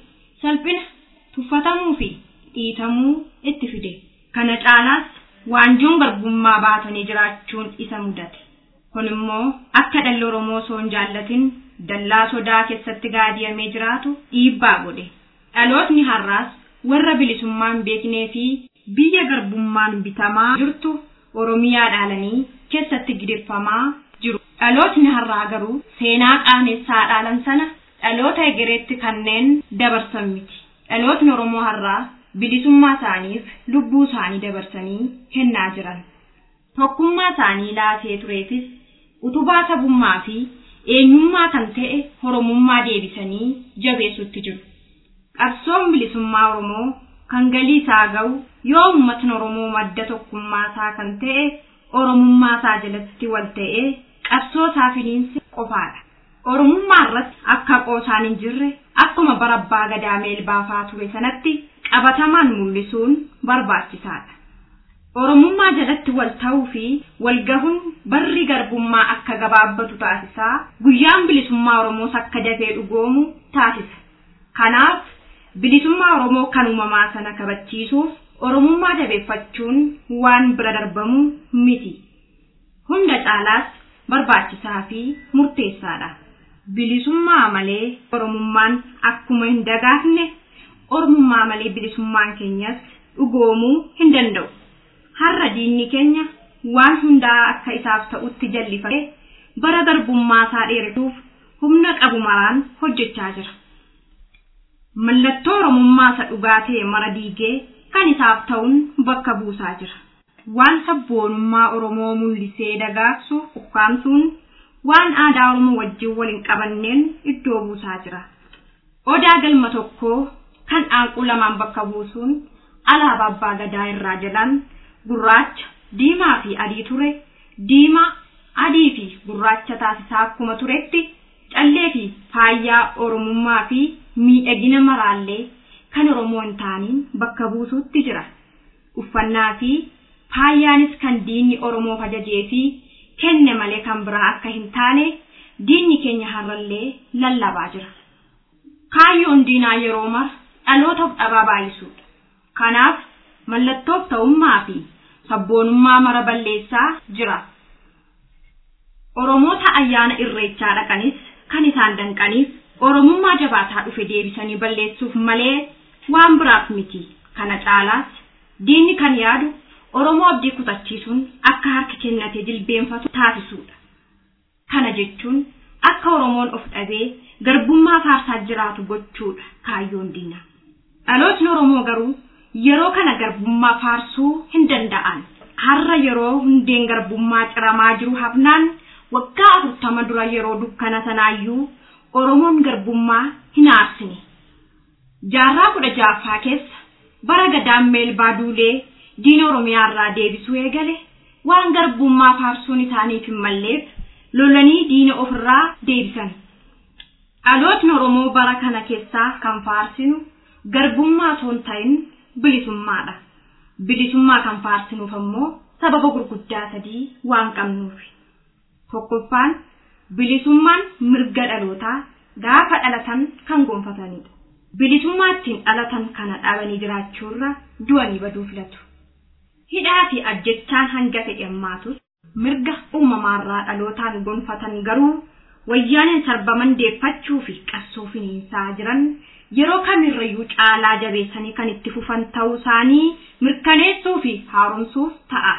salphina tuffatamuu fi dhiitamuu itti fide. Kana caalaas waanjoon garbummaa baatanii jiraachuun isa mudate. Kun immoo akka dhalli Oromoo soon jaallatin dallaa sodaa keessatti gaadiyamee jiraatu dhiibbaa godhe. Dhalootni har'aas warra bilisummaan beeknee fi biyya garbummaan bitamaa jirtu Oromiyaa dhaalanii keessatti gideeffamaa jiru. Dhalootni har'aa garuu seenaa qaanessaa dhaalan sana dhaloota egereetti kanneen dabarsan miti. Dhalootni Oromoo har'aa bilisummaa isaaniif lubbuu isaanii dabarsanii kennaa jiran. Tokkummaa isaanii laatee tureefis utubaa sabummaa fi eenyummaa kan ta'e Oromummaa deebisanii jabeessutti jiru. Qabsoon bilisummaa Oromoo kan galii isaa ga'u yoo uummatni Oromoo madda tokkummaa isaa kan ta'e Oromummaa isaa jalatti wal ta'ee qabsoo isaa finiinsi qofaadha. Oromummaa irratti akka qoosaan hin jirre akkuma bara abbaa gadaa meelbaafaa ture sanatti qabatamaan mul'isuun barbaachisaadha. Oromummaa jalatti wal ta'uu fi wal gahuun barri garbummaa akka gabaabbatu taasisaa guyyaan bilisummaa Oromoos akka dafee dhugoomu taasisa. Kanaaf bilisummaa Oromoo kan uumamaa sana kabachiisuuf Oromummaa jabeeffachuun waan bira darbamu miti. Hunda caalaas barbaachisaa fi murteessaadha. Bilisummaa malee Oromummaan akkuma hin dagaafne Oromummaa malee bilisummaan keenyas dhugoomuu hin danda'u. Har'a diinni keenya waan hundaa akka isaaf ta'utti jallifate bara garbummaa isaa dheerisuuf humna qabu maraan hojjechaa jira. Mallattoo Oromummaa isa dhugaa ta'e mara diigee kan isaaf ta'uun bakka buusaa jira. Waan sabboonummaa Oromoo mul'isee dagaagsuuf ukkaamsuun waan aadaa Oromoo wajjin wal hin qabanneen iddoo buusaa jira. Odaa galma tokkoo kan aanquu lamaan bakka buusuun alaabaa abbaa gadaa irraa jalaan gurraacha, diimaa fi adii ture, diimaa, adii fi gurraacha taasisaa akkuma turetti callee fi faayyaa Oromummaa fi miidhagina maraallee kan Oromoo hin taaniin bakka buusuutti jira. Uffannaa fi faayyaanis kan diinni Oromoof ajajee fi kenne malee kan biraa akka hin taane diinni keenya har'allee lallabaa jira. Kaayyoon diinaa yeroo mara dhaloota dhabaa baay'isuudha. Kanaaf mallattoof ta'ummaa fi sabboonummaa mara balleessaa jira. Oromoota ayyaana irreechaa dhaqanis kan isaan danqaniif Oromummaa jabaataa dhufe deebisanii balleessuuf malee waan biraaf miti. Kana caalaas diinni kan yaadu Oromoo abdii kutachiisuun akka harka kennatee jilbeenfatu taasisuudha. Kana jechuun akka Oromoon of dhabee garbummaa faarsaa jiraatu gochuudha kaayyoon diinaa. Dhalootni Oromoo garuu yeroo kana garbummaa faarsuu hin danda'an. Har'a yeroo hundeen garbummaa ciramaa jiru hafnaan waggaa afurtama dura yeroo dukkana sanaayyuu Oromoon garbummaa hin aarsine. Jaarraa kudha jaaffaa keessa bara gadaan meelbaa duulee diina Oromiyaa irraa deebisuu eegale waan garbummaa faarsuun isaaniif hin malleef lolanii diina ofirraa deebisan. Dhalootni Oromoo bara kana keessaa kan faarsinu garbummaa osoo hin ta'in bilisummaadha. Bilisummaa kan faarsinuuf ammoo sababa gurguddaa sadii waan qabnuufi. Tokkoffaan bilisummaan mirga dhalootaa gaafa dhalatan kan gonfatanidha. Bilisummaa ittiin dhalatan kana dhabanii jiraachuurra du'anii baduu filatu. Hidhaa fi ajjechaan hanga ta'e ammaatus mirga uumamaarraa dhalootaan gonfatan garuu wayyaaneen sarbaman deeffachuu fi qabsoo finiinsaa jiran yeroo kamirrayyuu caalaa jabeessanii kan itti fufan ta'uu isaanii mirkaneessuu fi haaromsuuf ta'a.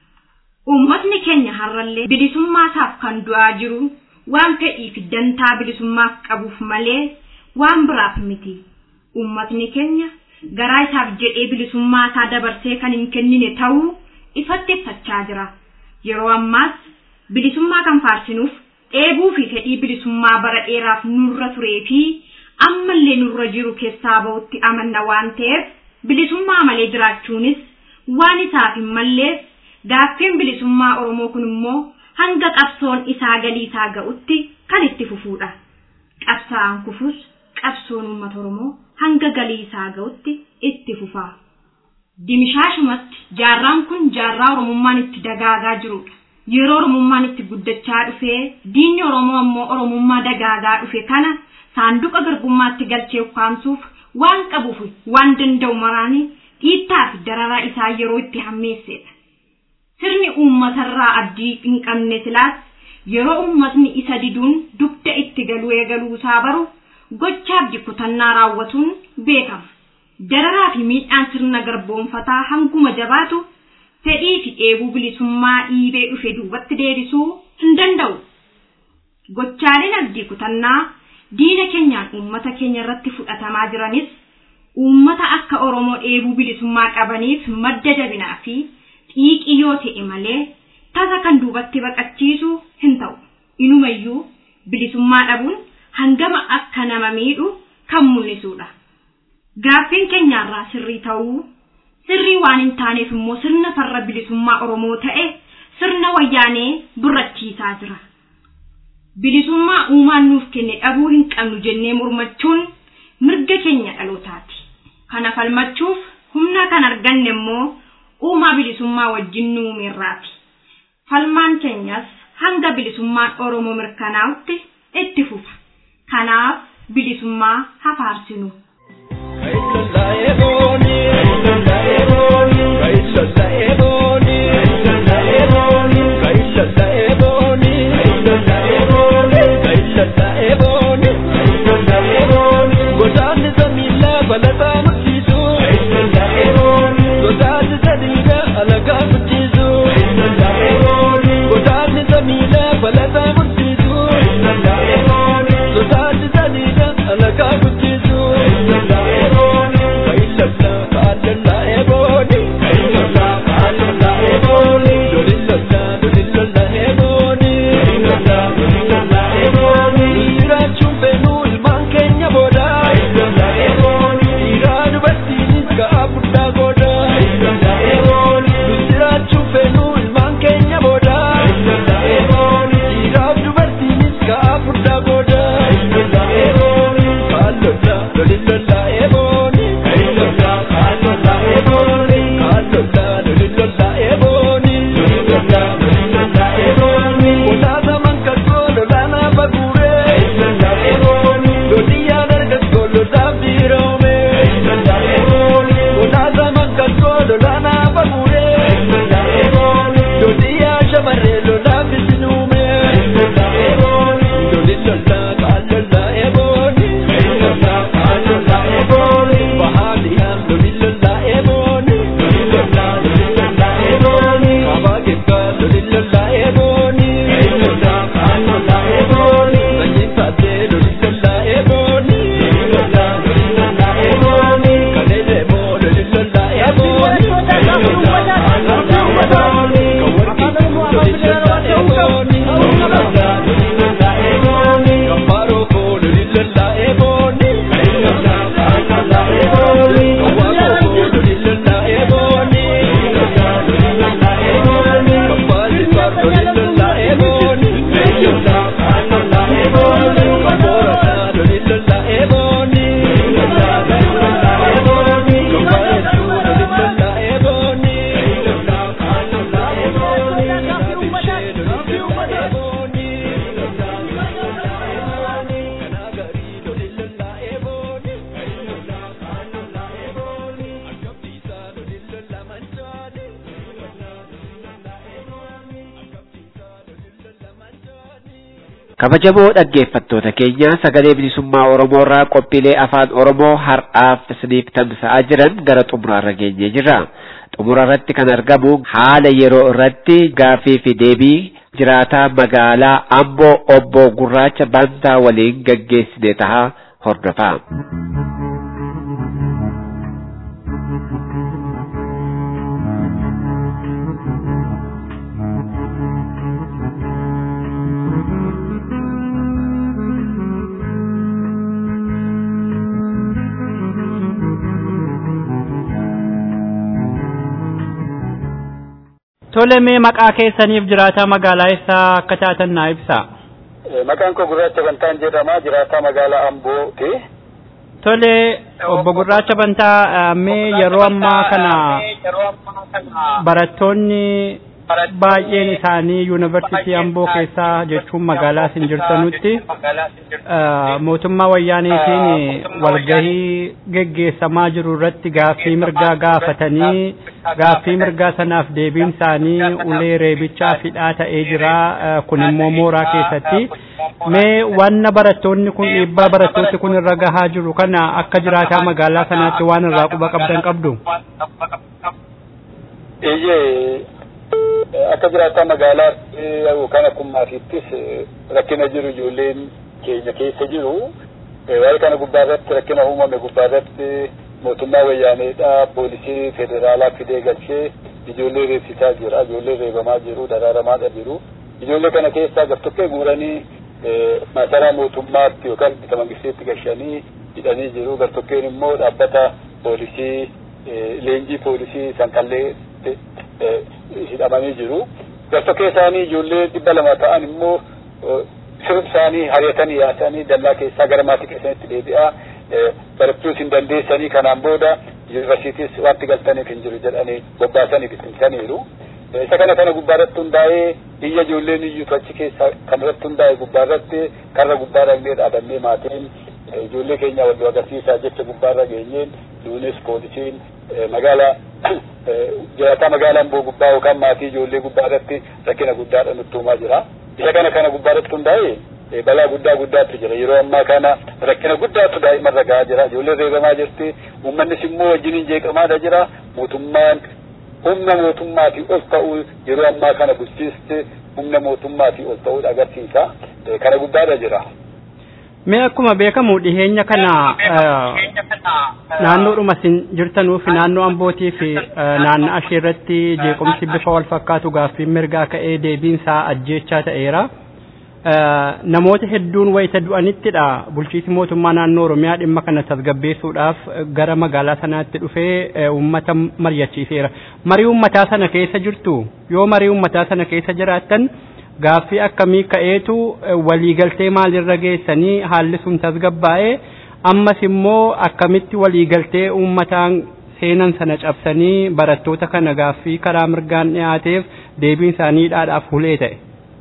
Uummatni keenya har'allee bilisummaa isaaf kan du'aa jiru waan fedhii fi dantaa bilisummaaf qabuuf malee waan biraaf miti. Uummatni keenya garaa isaaf jedhee bilisummaa isaa dabarsee kan hin kennine ta'uu ifatti ibsachaa jira. Yeroo ammaas bilisummaa kan faarsinuuf dheebuu fi fedhii bilisummaa bara dheeraaf nurra turee fi ammallee nurra jiru keessaa ba'utti amanna waan ta'eef bilisummaa malee jiraachuunis waan isaaf hin malleef gaaffiin bilisummaa Oromoo kun immoo hanga qabsoon isaa galii isaa ga'utti kan itti fufuudha. Qabsaa'aan kufus qabsoon uummata Oromoo hanga galii isaa ga'utti itti fufaa. Dimishaashumatti jaarraan kun jaarraa Oromummaan itti dagaagaa jirudha. Yeroo Oromummaan itti guddachaa dhufee diinni Oromoo ammoo Oromummaa dagaagaa dhufe kana saanduqa garbummaatti galchee ukkaamsuuf waan qabuuf waan danda'u maraanii dhiittaa fi dararaa isaa yeroo itti hammeessedha. Sirni uummatarraa abdii hin qabne silaas yeroo uummatni isa diduun dugda itti galuu eegaluu isaa baru gochaaf kutannaa raawwatuun beekama. Dararaa fi miidhaan sirna garboonfataa hanguma jabaatu fedhii fi dheebuu bilisummaa dhiibee dhufe duubatti deebisuu hin danda'u. Gochaaleen abdii kutannaa diina keenyaan uummata keenya irratti fudhatamaa jiranis uummata akka Oromoo dheebuu bilisummaa qabaniif madda jabinaa fi xiiqii yoo ta'e malee tasa kan duubatti baqachiisu hin ta'u. Inumayyuu bilisummaa dhabuun hangama akka nama miidhu kan mul'isudha. Gaaffiin keenyarraa sirrii ta'uu sirrii waan hin taaneef immoo sirna farra bilisummaa Oromoo ta'e sirna wayyaanee burrachiisaa jira. Bilisummaa uumaan nuuf kenne dhabuu hin qabnu jennee mormachuun mirga keenya dhalootaati. Kana falmachuuf humna kan arganne immoo uumaa bilisummaa wajjin nuumirraati. Falmaan keenyas hanga bilisummaan Oromoo mirkanaa'utti itti fufa. Kanaaf bilisummaa hafaarsinu. Kabajamoo dhaggeeffattoota keenya sagalee bilisummaa Oromoo irraa qophiilee afaan Oromoo har'aaf isiniif tamsa'aa jiran gara xumuraarra geenyee jirra. Xumura irratti kan argamu haala yeroo irratti gaaffii fi deebii jiraataa magaalaa Amboo obbo Gurraacha Bantaa waliin gaggeessine tahaa hordofaa. Tole mee maqaa keessaniif jiraataa magaalaa isaa akka taatan naa ibsaa. Maqaan koo Gurraacha Bantaan jedhama, jiraataa magaalaa Ambooti. Tole obbo Gurraacha Bantaa mee yeroo ammaa kana barattoonni baay'een isaanii yuunivarsiitii Amboo keessaa jechuun magaalaa isin jirtanutti mootummaa wayyaaneetiin walgahii geggeessamaa jiru irratti gaaffii mirgaa gaafatanii gaaffii mirgaa sanaaf deebiin isaanii ulee reebichaa fidhaa ta'ee jira. Kun immoo mooraa keessatti mee wanna barattoonni kun dhiibbaa barattoonni kun irra gahaa jiru kana akka jiraataa magaalaa sanaatti waan irraa quba qabdan qabdu? Eeyyee akka jiraataa magaalaa yookaan akkuma maatiittis rakkina jiru ijoolleen keenya keessa jiru. Waa'ee kana gubbaarratti rakkina uumame gubbaarratti mootummaa wayyaaneedha poolisii federaalaa fidee galchee ijoollee reebsisaa jira, ijoollee reebamaa jiru, daraaramaa jiru. Ijoollee kana keessaa gartokkee guuranii masaraa mootummaatti yookaan bita mangisteetti gashanii hidhanii jiru. Gartokkeen immoo dhaabbata poolisii leenjii poolisii sanqallee hidhamanii jiru. Gartokkee isaanii ijoollee dhibba lama ta'an immoo sirb isaanii hariiranii yaasanii dallaa keessaa gara maatii keessanitti deebi'aa barachuus hin dandeessanii kanaan booda yuunivarsiitiis wanti galtaniif hin jiru jedhanii bobbaasanii bittinsaniiru. Isa kana kana gubbaarratti hundaa'ee biyya ijoolleen iyyuu achi keessaa kanarratti hundaa'e gubbaarratti karra gubbaarra illee dhaabannee maatiin ijoollee keenya wal agarsiisaa jecha gubbaarra geenyeen duunis poolisiin magaalaa jiraataa magaalaa Amboo gubbaa yookaan maatii ijoollee gubbaarratti rakkina guddaadha nutti uumaa jira. Isa kana kana gubbaarratti hundaa'ee balaa guddaa guddaatu jira. Yeroo ammaa kana rakkina guddaatu daa'imarra gahaa jira. Ijoolleen reebamaa jirti. Uummannis immoo wajjiniin jeeqamaadha jira. Mootummaan humna mootummaatii ol ta'uu yeroo ammaa kana bulchiinsi humna mootummaatii ol ta'uu agarsiisa. Kana guddaadha jira. Mee akkuma beekamu dhiheenya kana naannoodhuma isin jirtanuuf naannoo Ambootii fi naannoo ashee irratti jeequmsi bifa wal fakkaatu gaaffiin mirgaa ka'ee deebiinsaa ajjeechaa ta'eera. Namoota hedduun wayita du'anittidha bulchiinsi mootummaa naannoo Oromiyaa dhimma kana tasgabbeessuudhaaf gara magaalaa sanaatti dhufee uummata mari'achiiseera. Marii uummataa sana keessa jirtu? Yoo marii uummataa sana keessa jiraattan gaaffii akkamii ka'eetu waliigaltee maalirra geessanii haalli sun tasgabbaa'ee ammas immoo akkamitti waliigaltee uummataan seenan sana cabsanii barattoota kana gaaffii karaa mirgaan dhiyaateef deebiin isaanii dhaadhaaf hulee ta'e?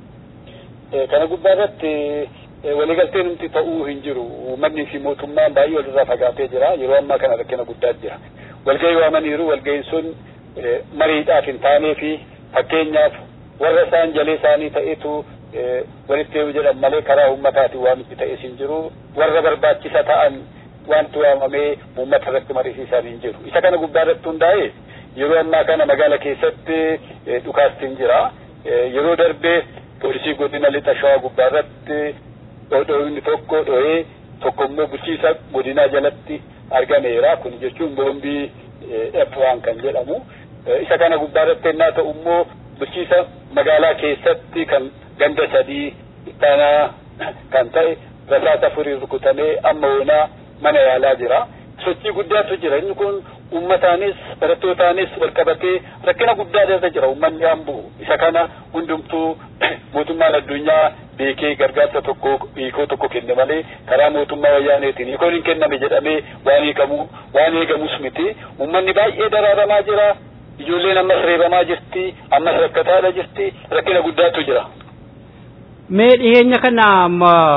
Kana gubbaarratti waliigaltee nuti ta'uu hin jiru. Uummanni fi mootummaan baay'ee walirraa fagaatee jira. Yeroo ammaa kana rakkina guddaa jira. Walgahii waamaniiru. Walgahiin sun mariidhaaf hin taanee fi fakkeenyaaf warra isaan jalee isaanii ta'etu walitti yoo jedhan malee karaa uummataatiin waamichi ta'es hin jiru. Warra barbaachisa ta'an wanti waamamee uummata irratti mariisisan hin jiru. Isa kana gubbaarratti hundaa'ee yeroo ammaa kana magaala keessatti dhukaastiin jira. Yeroo darbee poolisii godina lixa shawaa gubbaarratti dho'inni tokko dho'ee tokko immoo bulchiisa godinaa jalatti argameera. Kun jechuun boombii F waan kan jedhamu. Isa kana gubbaarratti ennaa ta'u immoo bulchiisa magaalaa keessatti kan ganda sadii ittaanaa kan ta'e rasaasa furii rukutamee amma oonaa mana yaalaa jira. Sochii guddaatu jira. Inni kun ummataanis barattootanis walqabatee rakkina guddaa irra jira. Uummanni Amboo isa kana hundumtuu mootummaan addunyaa beekee gargaarsa tokko hiikoo tokko kenne malee karaa mootummaa wayyaaneetiin hiikoon hin kenname jedhamee waan eegamu waan eegamus miti. Uummanni baay'ee daraaramaa jira. Ijoolleen ammas reebamaa jirti. Ammas rakkataadha jirti. Rakkina guddaatu jira. Mee dhiyeenya kana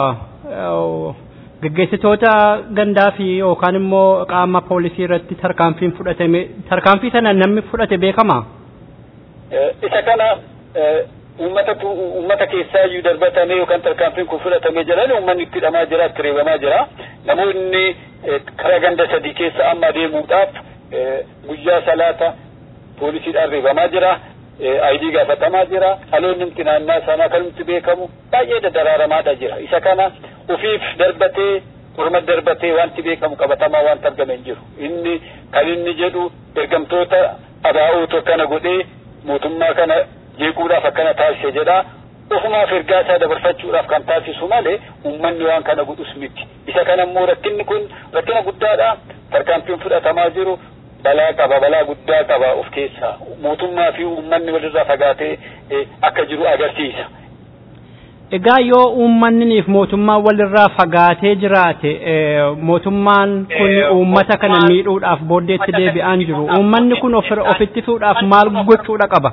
gaggeessitoota gandaa fi yookaan immoo qaama poolisii irratti tarkaanfiin fudhatame tarkaanfii sana namni fudhate beekama? Isa kana uummata uummata keessaa iyyuu darbatamee yookaan tarkaanfiin kun fudhatamee jiran uummanni itti hidhamaa jira, itti reebamaa jira. Namoonni karaa ganda sadii keessa amma deemuudhaaf guyyaa salaata poolisiidhaan reebamaa jira. Aayidii gaafatamaa jira. Dhaloonni nuti naannaa sanaa kan nuti beekamu baay'ee daraaramaadha jira. Isa kana ufiif darbatee orma darbatee wanti beekamu qabatamaa waan argame hin jiru. Inni kan inni jedhu ergamtoota abaa'ootu akkana godhee mootummaa kana jeequudhaaf akkana taasise jedha. Ofumaaf ergaa isaa dabarfachuudhaaf kan taasisu malee uummanni waan kana godhus miti. Isa kana immoo rakkinni kun rakkina guddaadha. Tarkaanfiin fudhatamaa jiru balaa qaba, balaa guddaa qaba of keessaa. Mootummaa fi uummanni walirraa fagaatee akka jiru agarsiisa. Egaa yoo uummanniif mootummaan walirraa fagaatee jiraate mootummaan kun uummata kana miidhuudhaaf booddeetti deebi'aan jiru. Uummanni kun ofitti fuudhaaf maal gochuudha qaba?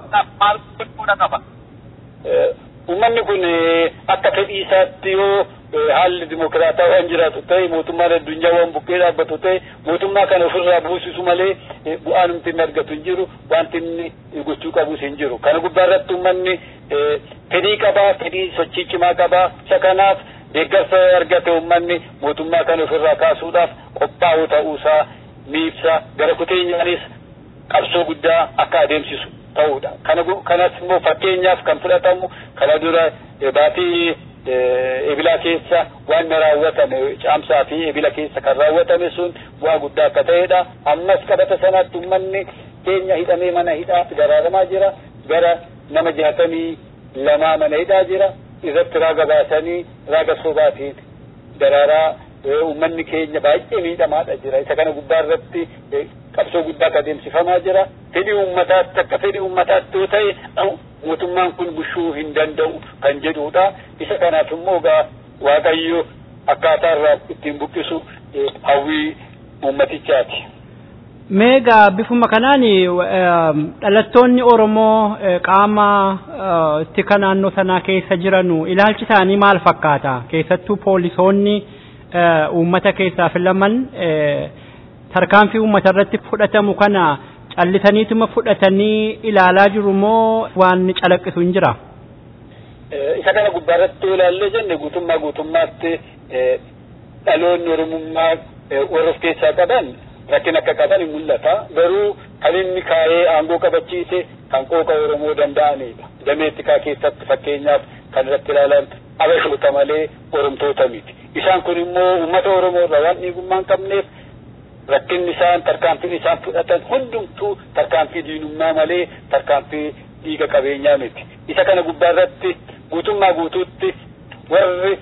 Uummanni kun akka fedhii isaatti yoo haalli dimokiraataa waan jiraatu ta'e mootummaan addunyaa waan bukkee dhaabbatu ta'e mootummaa kana ofirraa buusisu malee bu'aan nuti hin argatu hin jiru, wanti inni gochuu qabus hin jiru. Kana gubbaarratti uummanni fedhii qabaa, fedhii sochii cimaa qabaa. Isa kanaaf deeggarsa argate uummanni mootummaa kana ofirraa kaasuudhaaf qophaa'uu ta'uusaa ni ibsa. Gara kuteenyaanis qabsoo guddaa akka adeemsisu ta'uudha. Kana kanas immoo fakkeenyaaf kan fudhatamu kana dura baatii ebila keessa waan raawwatame caamsaa fi ebila keessa kan raawwatame sun bu'aa guddaa akka ta'edha. Ammas qabata sanatti uummanni keenya hidhamee mana hidhaatti garaaramaa jira. Gara nama jaatamii lamaa mana hidhaa jira. Irratti raaga baasanii raaga sobaatiin daraaraa uummanni keenya baay'ee miidhamaadha jira. Isa kana gubbaarratti qabsoo guddaa adeemsifamaa jira. Fedhii uummataatti akka fedhii uummataatti yoo ta'e mootummaan kun bushuu hin danda'u kan jedhudha. Isa kanaaf immoo gaa Waaqayyo akkaataa irraa ittiin buqqisu hawwii uummatichaati. Meegaa bifuma kanaan dhalattoonni Oromoo qaama tika naannoo sanaa keessa jiranu ilaalchi isaanii maal fakkaata? Keessattuu poolisoonni uummata keessaa filaman tarkaanfii uummata irratti fudhatamu kana callisaniituma fudhatanii ilaalaa jiru moo waan calaqqisu hin jira? Isa kana gubbaarratti ilaallee jenne guutummaa guutummaatti dhaloonni Oromummaa warra of keessaa qaban rakkina akka qaban hin mul'ata. Garuu kan inni kaayee aangoo qabachiise kan qooqa Oromoo danda'anidha. Damee tikaa keessatti fakkeenyaaf kan irratti ilaalan abashoota malee Oromtoota miti. Isaan kun immoo uummata Oromoo irraa waan dhiigummaa hin qabneef rakkinni isaan tarkaanfiin isaan fudhatan hundumtuu tarkaanfii diinummaa malee tarkaanfii dhiiga qabeenyaa miti. Isa kana gubbaarratti guutummaa guutuutti warri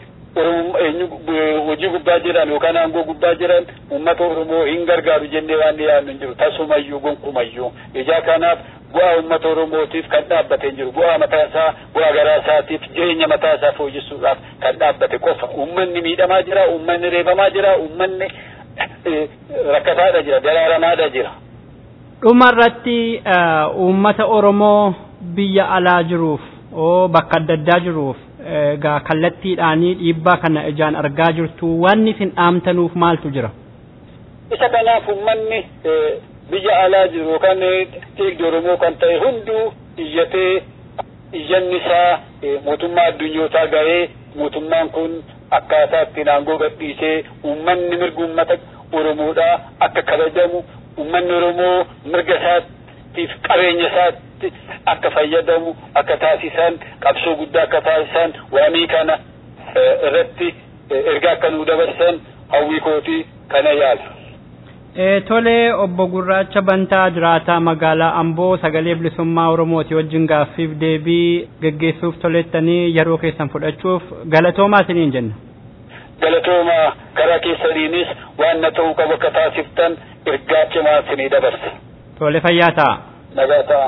hojii gubbaa jiran yookaan aangoo gubbaa jiran uummata Oromoo hin gargaaru jennee waan dhiyaannu hin jiru. Tasumayyuu gonkumayyuu ijaa kanaaf bu'aa uummata Oromootiif kan dhaabbate hin jiru. Bu'aa mataa isaa, bu'aa garaa isaatiif, jireenya mataa isaa fooyyessuudhaaf kan dhaabbate qofa. Uummanni miidhamaa jira, uummanni reebamaa jira, uummanni rakkataadha jira, daraaramaadha jira. Dhumarratti uummata Oromoo biyya alaa jiruuf oo bakka adda addaa jiruuf gaa kallattiidhaanii dhiibbaa kana ijaan argaa jirtu wanni isin dhaamtanuuf maaltu jira? Isa kanaaf uummanni biyya alaa jiru yookaan dhiigdi Oromoo kan ta'e hunduu iyyatee iyyanni isaa mootummaa addunyootaa ga'ee mootummaan kun akkaataa ittiin aangoo gadhiisee uummanni mirga uummata Oromoodhaa akka kabajamu uummanni Oromoo mirga isaatiif qabeenya isaatti akka fayyadamu akka taasisan qabsoo guddaa akka taasisan waamii kana irratti ergaa akka nuu dabarsan hawwii kootii kana yaala. Tole obbo Gurraacha Bantaa jiraataa magaalaa Amboo sagalee bilisummaa Oromooti wajjin gaaffiif deebii geggeessuuf tolettanii yeroo keessan fudhachuuf galatoomaa isiniin jenna. Galatooma karaa keessaniinis waan na ta'uu qabu akka taasiftan ergaa cimaa isinii dabarsa. Tole fayyaa ta'a. Nagaa ta'a.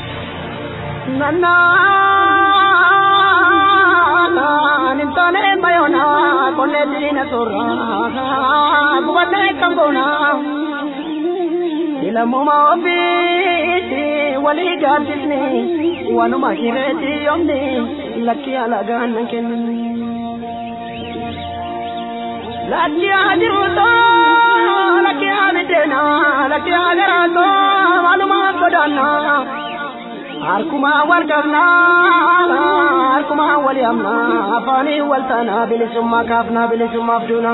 Nintone mayona kone dina sorra kubane kambona ila moma obi wali gadisni wanu mahireti yomni laki alagan ken laki adiruto laki abidena laki agarato wanu ma kodana arkuma wargabna arkuma waliyamna afani waltana bilisumma kafna bilisumma afduna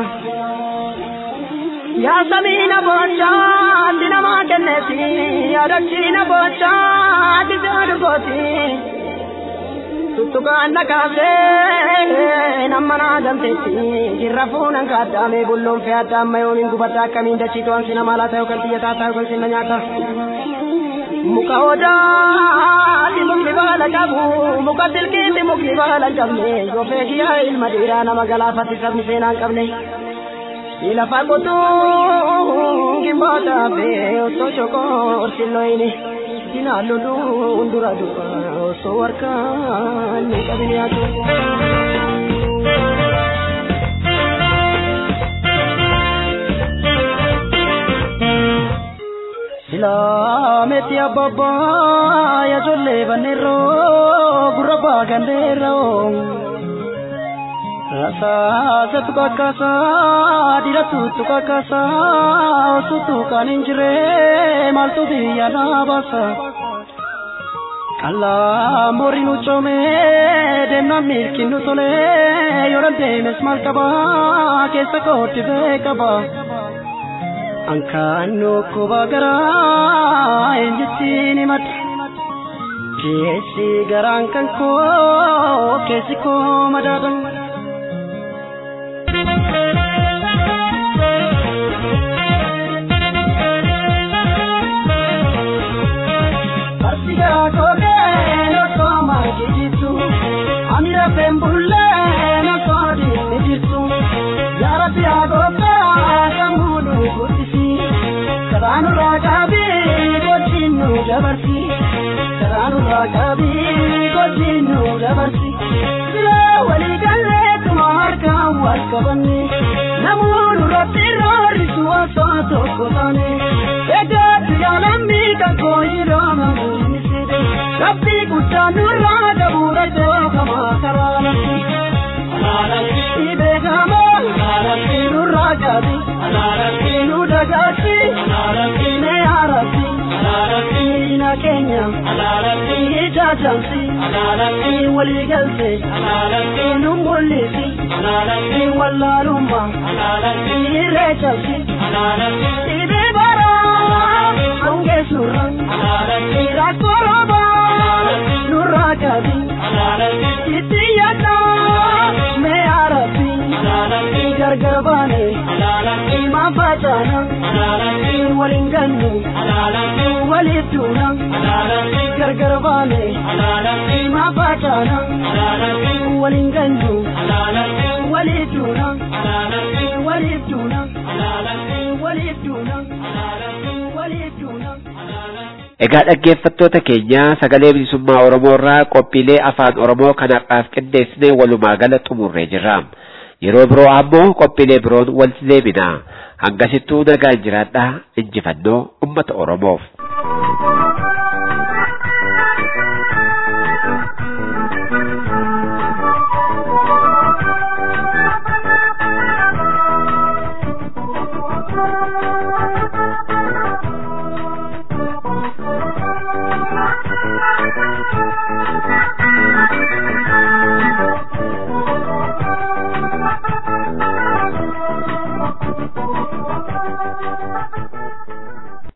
ya samina bocha dinama kenneti ya dakina bocha digadugoti tutugana kavle namana damteti girafuna kadame bullon fiata mayo mingu bata kaminda chitwan sina malata yokantiya tata yokantina nyata muka oda di mukli bala kabu muka tilki di mukli bala kabne yo fekiya il madira na magala fati sabni sena kabne ila fagoto gimbata be to choko siloini dina lulu undura du osoo harkaan hin qabin yaadu. Silaameti abbabba ya jolle banero gurra bagandero rasa satu kakasa diratu tu kakasa osutu kaninjre maltu dia nabasa kala morinu chome denna mirkinu tole yorante mesmal kaba kesa koti bekaba Angkano ko bagara enjitini mat kesi garangkan ko kesi ko madadang Arsiga ko ke no ko magitu amira pembulle no ko di mitu yara pia go ka kamunu Karanu ragabi gojinu jabarsi Karanu ragabi gojinu jabarsi Sila wali galle tumar ka waskabani Namunu ratiro risuwa sato kotane Ega tiyalambi ka koyiro namuniside Rabbi kutanu ragabu rajo kama karanasi Alarasi ibegamo Alarasi nuragabi Alarasi nudagasi Alarasi ne arasi Alarasi na Kenya Alarasi ijajansi Alarasi waligalse Alarasi numulisi Alarasi wallarumma Alarasi irechasi Alarasi ibebara Angesurang Alarasi rakoroba Nuragabi Alarasi itiyata Me arabi Alarasi gargarbane Alarasi mafajana Alarasi walinganu Alarasi waliduna Alarasi gargarbane Alarasi mafajana Alarasi walinganu Alarasi waliduna Alarasi waliduna Alarasi waliduna Alarasi waliduna Egaa dhaggeeffattoota keenya sagalee bilisummaa Oromoo irraa qophiilee afaan Oromoo kanaaf qindeessine walumaa gala xumurree jirra. Yeroo biroo ammoo qophiilee biroon walitti deebina. Hangasittuu nagaan jiraadhaa injifannoo uummata Oromoof.